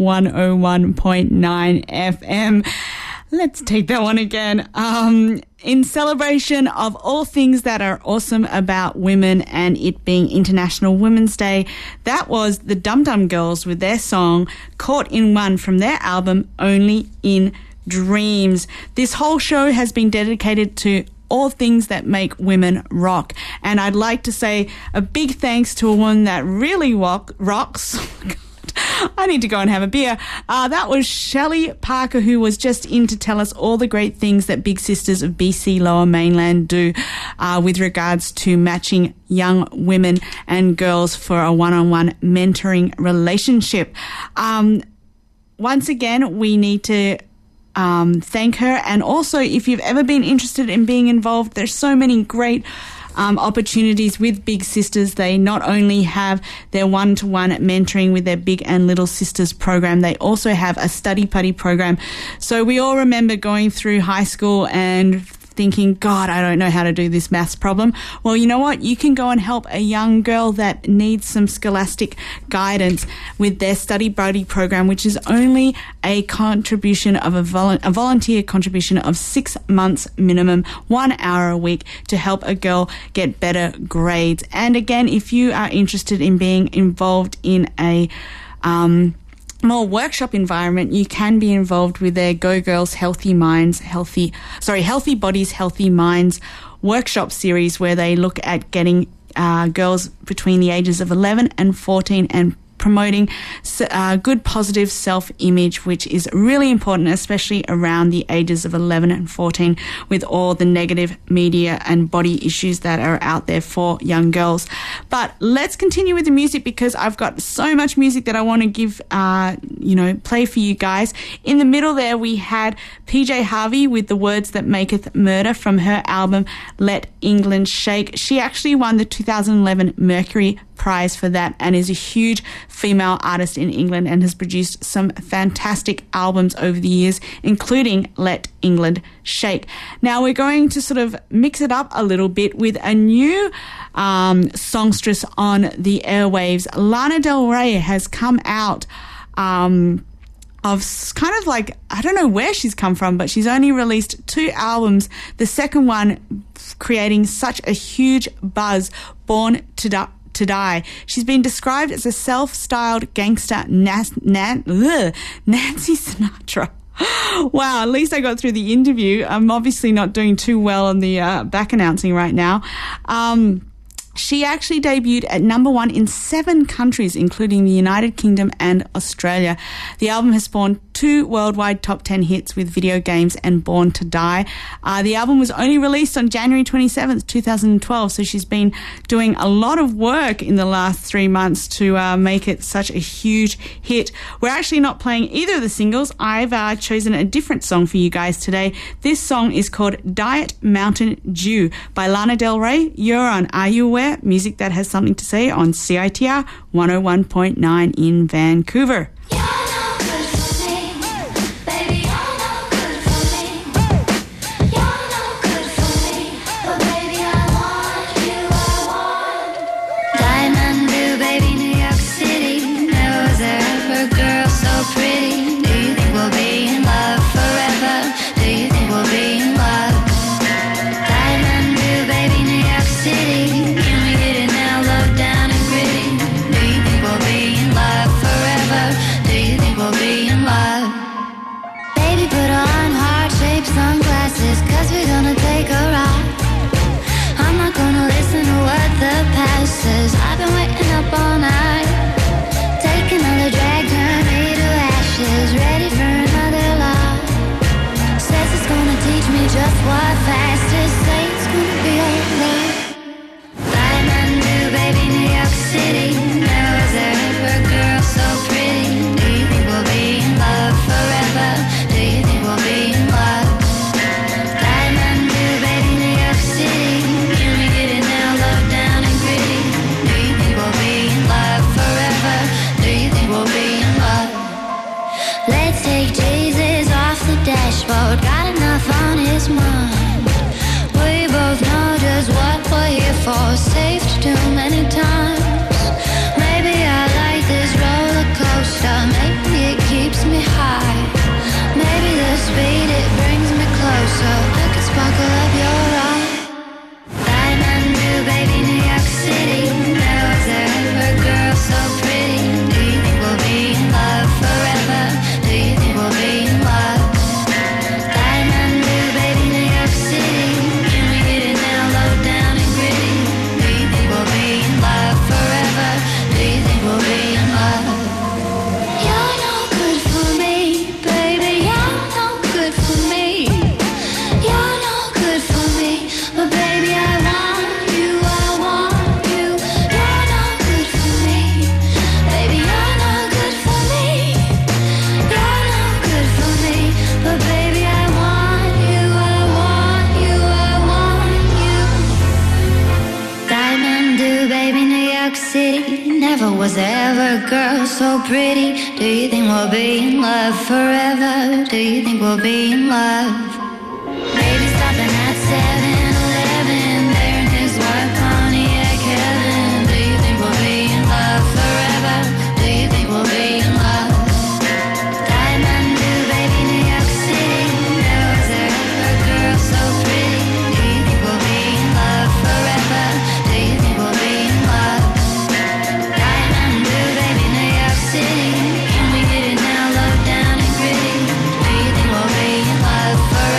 101.9 FM. Let's take that one again. In celebration of all things that are awesome about women and it being International Women's Day, that was the Dum Dum Girls with their song Caught in One from their album Only in Dreams. This whole show has been dedicated to all things that make women rock. And I'd like to say a big thanks to a woman that really rocks. I need to go and have a beer. That was Shelley Parker, who was just in to tell us all the great things that Big Sisters of BC Lower Mainland do with regards to matching young women and girls for a one-on-one mentoring relationship. Once again, we need to thank her. And also, if you've ever been interested in being involved, there's so many great opportunities with Big Sisters. They not only have their one-to-one mentoring with their Big and Little Sisters program, they also have a study buddy program. So we all remember going through high school and thinking, God, I don't know how to do this maths problem. Well, you know what? You can go and help a young girl that needs some scholastic guidance with their study buddy program, which is only a contribution of a volunteer contribution of 6 months minimum, 1 hour a week to help a girl get better grades. And again, if you are interested in being involved in a more workshop environment, you can be involved with their Go Girls Healthy Bodies, Healthy Minds workshop series, where they look at getting girls between the ages of 11 and 14 and promoting good positive self-image, which is really important, especially around the ages of 11 and 14 with all the negative media and body issues that are out there for young girls. But let's continue with the music, because I've got so much music that I want to give, play for you guys. In the middle there, we had PJ Harvey with The Words That Maketh Murder from her album Let England Shake. She actually won the 2011 Mercury Prize for that and is a huge female artist in England and has produced some fantastic albums over the years, including Let England Shake. Now we're going to sort of mix it up a little bit with a new songstress on the airwaves. Lana Del Rey has come out of kind of like, I don't know where she's come from, but she's only released 2 albums. The second one creating such a huge buzz, Born to Die. She's been described as a self-styled gangster Nancy Sinatra. Wow, at least I got through the interview. I'm obviously not doing too well on the back announcing right now. She actually debuted at number 1 in 7 countries, including the United Kingdom and Australia. The album has spawned 2 worldwide top 10 hits with Video Games and Born to Die. The album was only released on January 27th, 2012, so she's been doing a lot of work in the last 3 months to make it such a huge hit. We're actually not playing either of the singles. I've chosen a different song for you guys today. This song is called Diet Mountain Dew by Lana Del Rey. You're on Are You Aware? Music that has something to say on CITR 101.9 in Vancouver. I've been waiting up all night. Take another drag, turn me to ashes. Ready for another love. Says it's gonna teach me just what fast is. Say it's gonna be alright. Diamond Dew, baby, New York City. Never was there ever a girl so pretty. Do you think we'll be in love forever? Do you think we'll be in love? Diamond Dew, baby, New York City. Can we get it now? Love down and gritty. Do you think we'll be in love forever? Do you think we'll be in love? Let's take Jesus off the dashboard. Got enough on his mind. We both know fall safe too many times. Maybe I like this roller coaster. Maybe it keeps me high. Maybe the speed it brings me closer. I could sparkle up your eye. Diamond blue, baby, New York City. Never was there ever a girl so pretty. Do you think we'll be in love forever? Do you think we'll be in love? Diamond blue, baby, New York City. Can we get it now, low down and gritty? Do you think we'll be in love forever? Do you think we'll be in love? You're no good for me, baby. You're no good for me. You're no good for me, but baby I want you. I want you. You're no good for me, baby. You're no good for me. You're no good for me, but baby I want you. I want you. I want you. Diamond do, baby, New York City. Never was there ever a girl so pretty. Do you think we'll be in love forever? Do you think we'll be in love? Baby stopping at 7-Eleven, there in his white Pontiac Kevin. Do you think we'll be in love forever? Do you think we'll be in love? Diamond blue, baby, New York City. Never was there ever a girl so pretty. Do you think we'll be in love forever? Do you think we'll be in love? Diamond blue, baby, New York City. Can we get it now, low down and gritty? Do you think we'll be in love forever?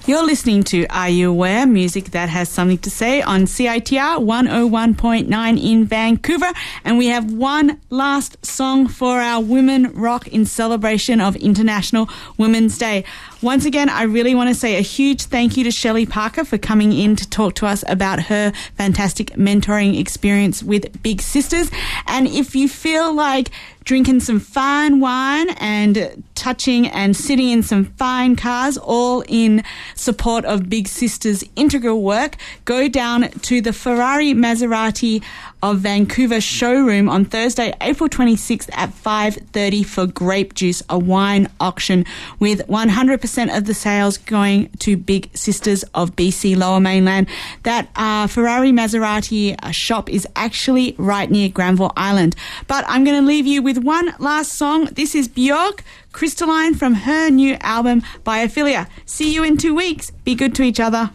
You're listening to Are You Aware? Music that has something to say on CITR 101.9 in Vancouver. And we have one last song for our Women Rock in celebration of International Women's Day. Once again, I really want to say a huge thank you to Shelley Parker for coming in to talk to us about her fantastic mentoring experience with Big Sisters. And if you feel like drinking some fine wine and touching and sitting in some fine cars, all in support of Big Sisters' integral work, go down to the Ferrari Maserati of Vancouver showroom on Thursday, April 26th at 5:30 for Grape Juice, a wine auction with 100% of the sales going to Big Sisters of BC Lower Mainland. That Ferrari Maserati shop is actually right near Granville Island. But I'm going to leave you with one last song. This is Björk, Crystalline, from her new album Biophilia. See you in 2 weeks. Be good to each other.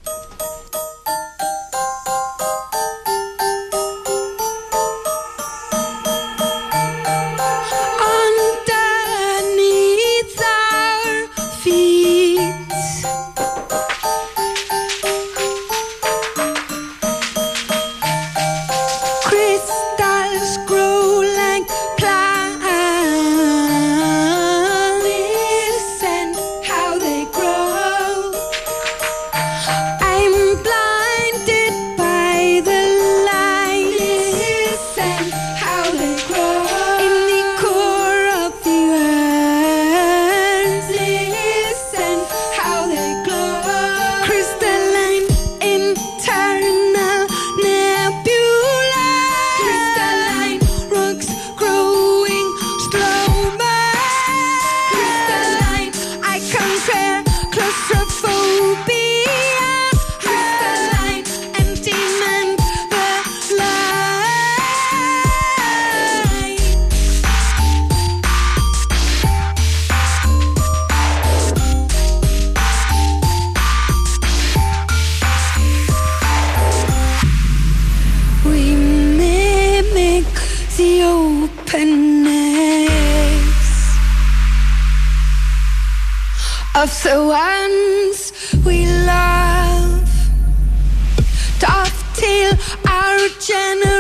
Of the ones we love, dovetail our generation.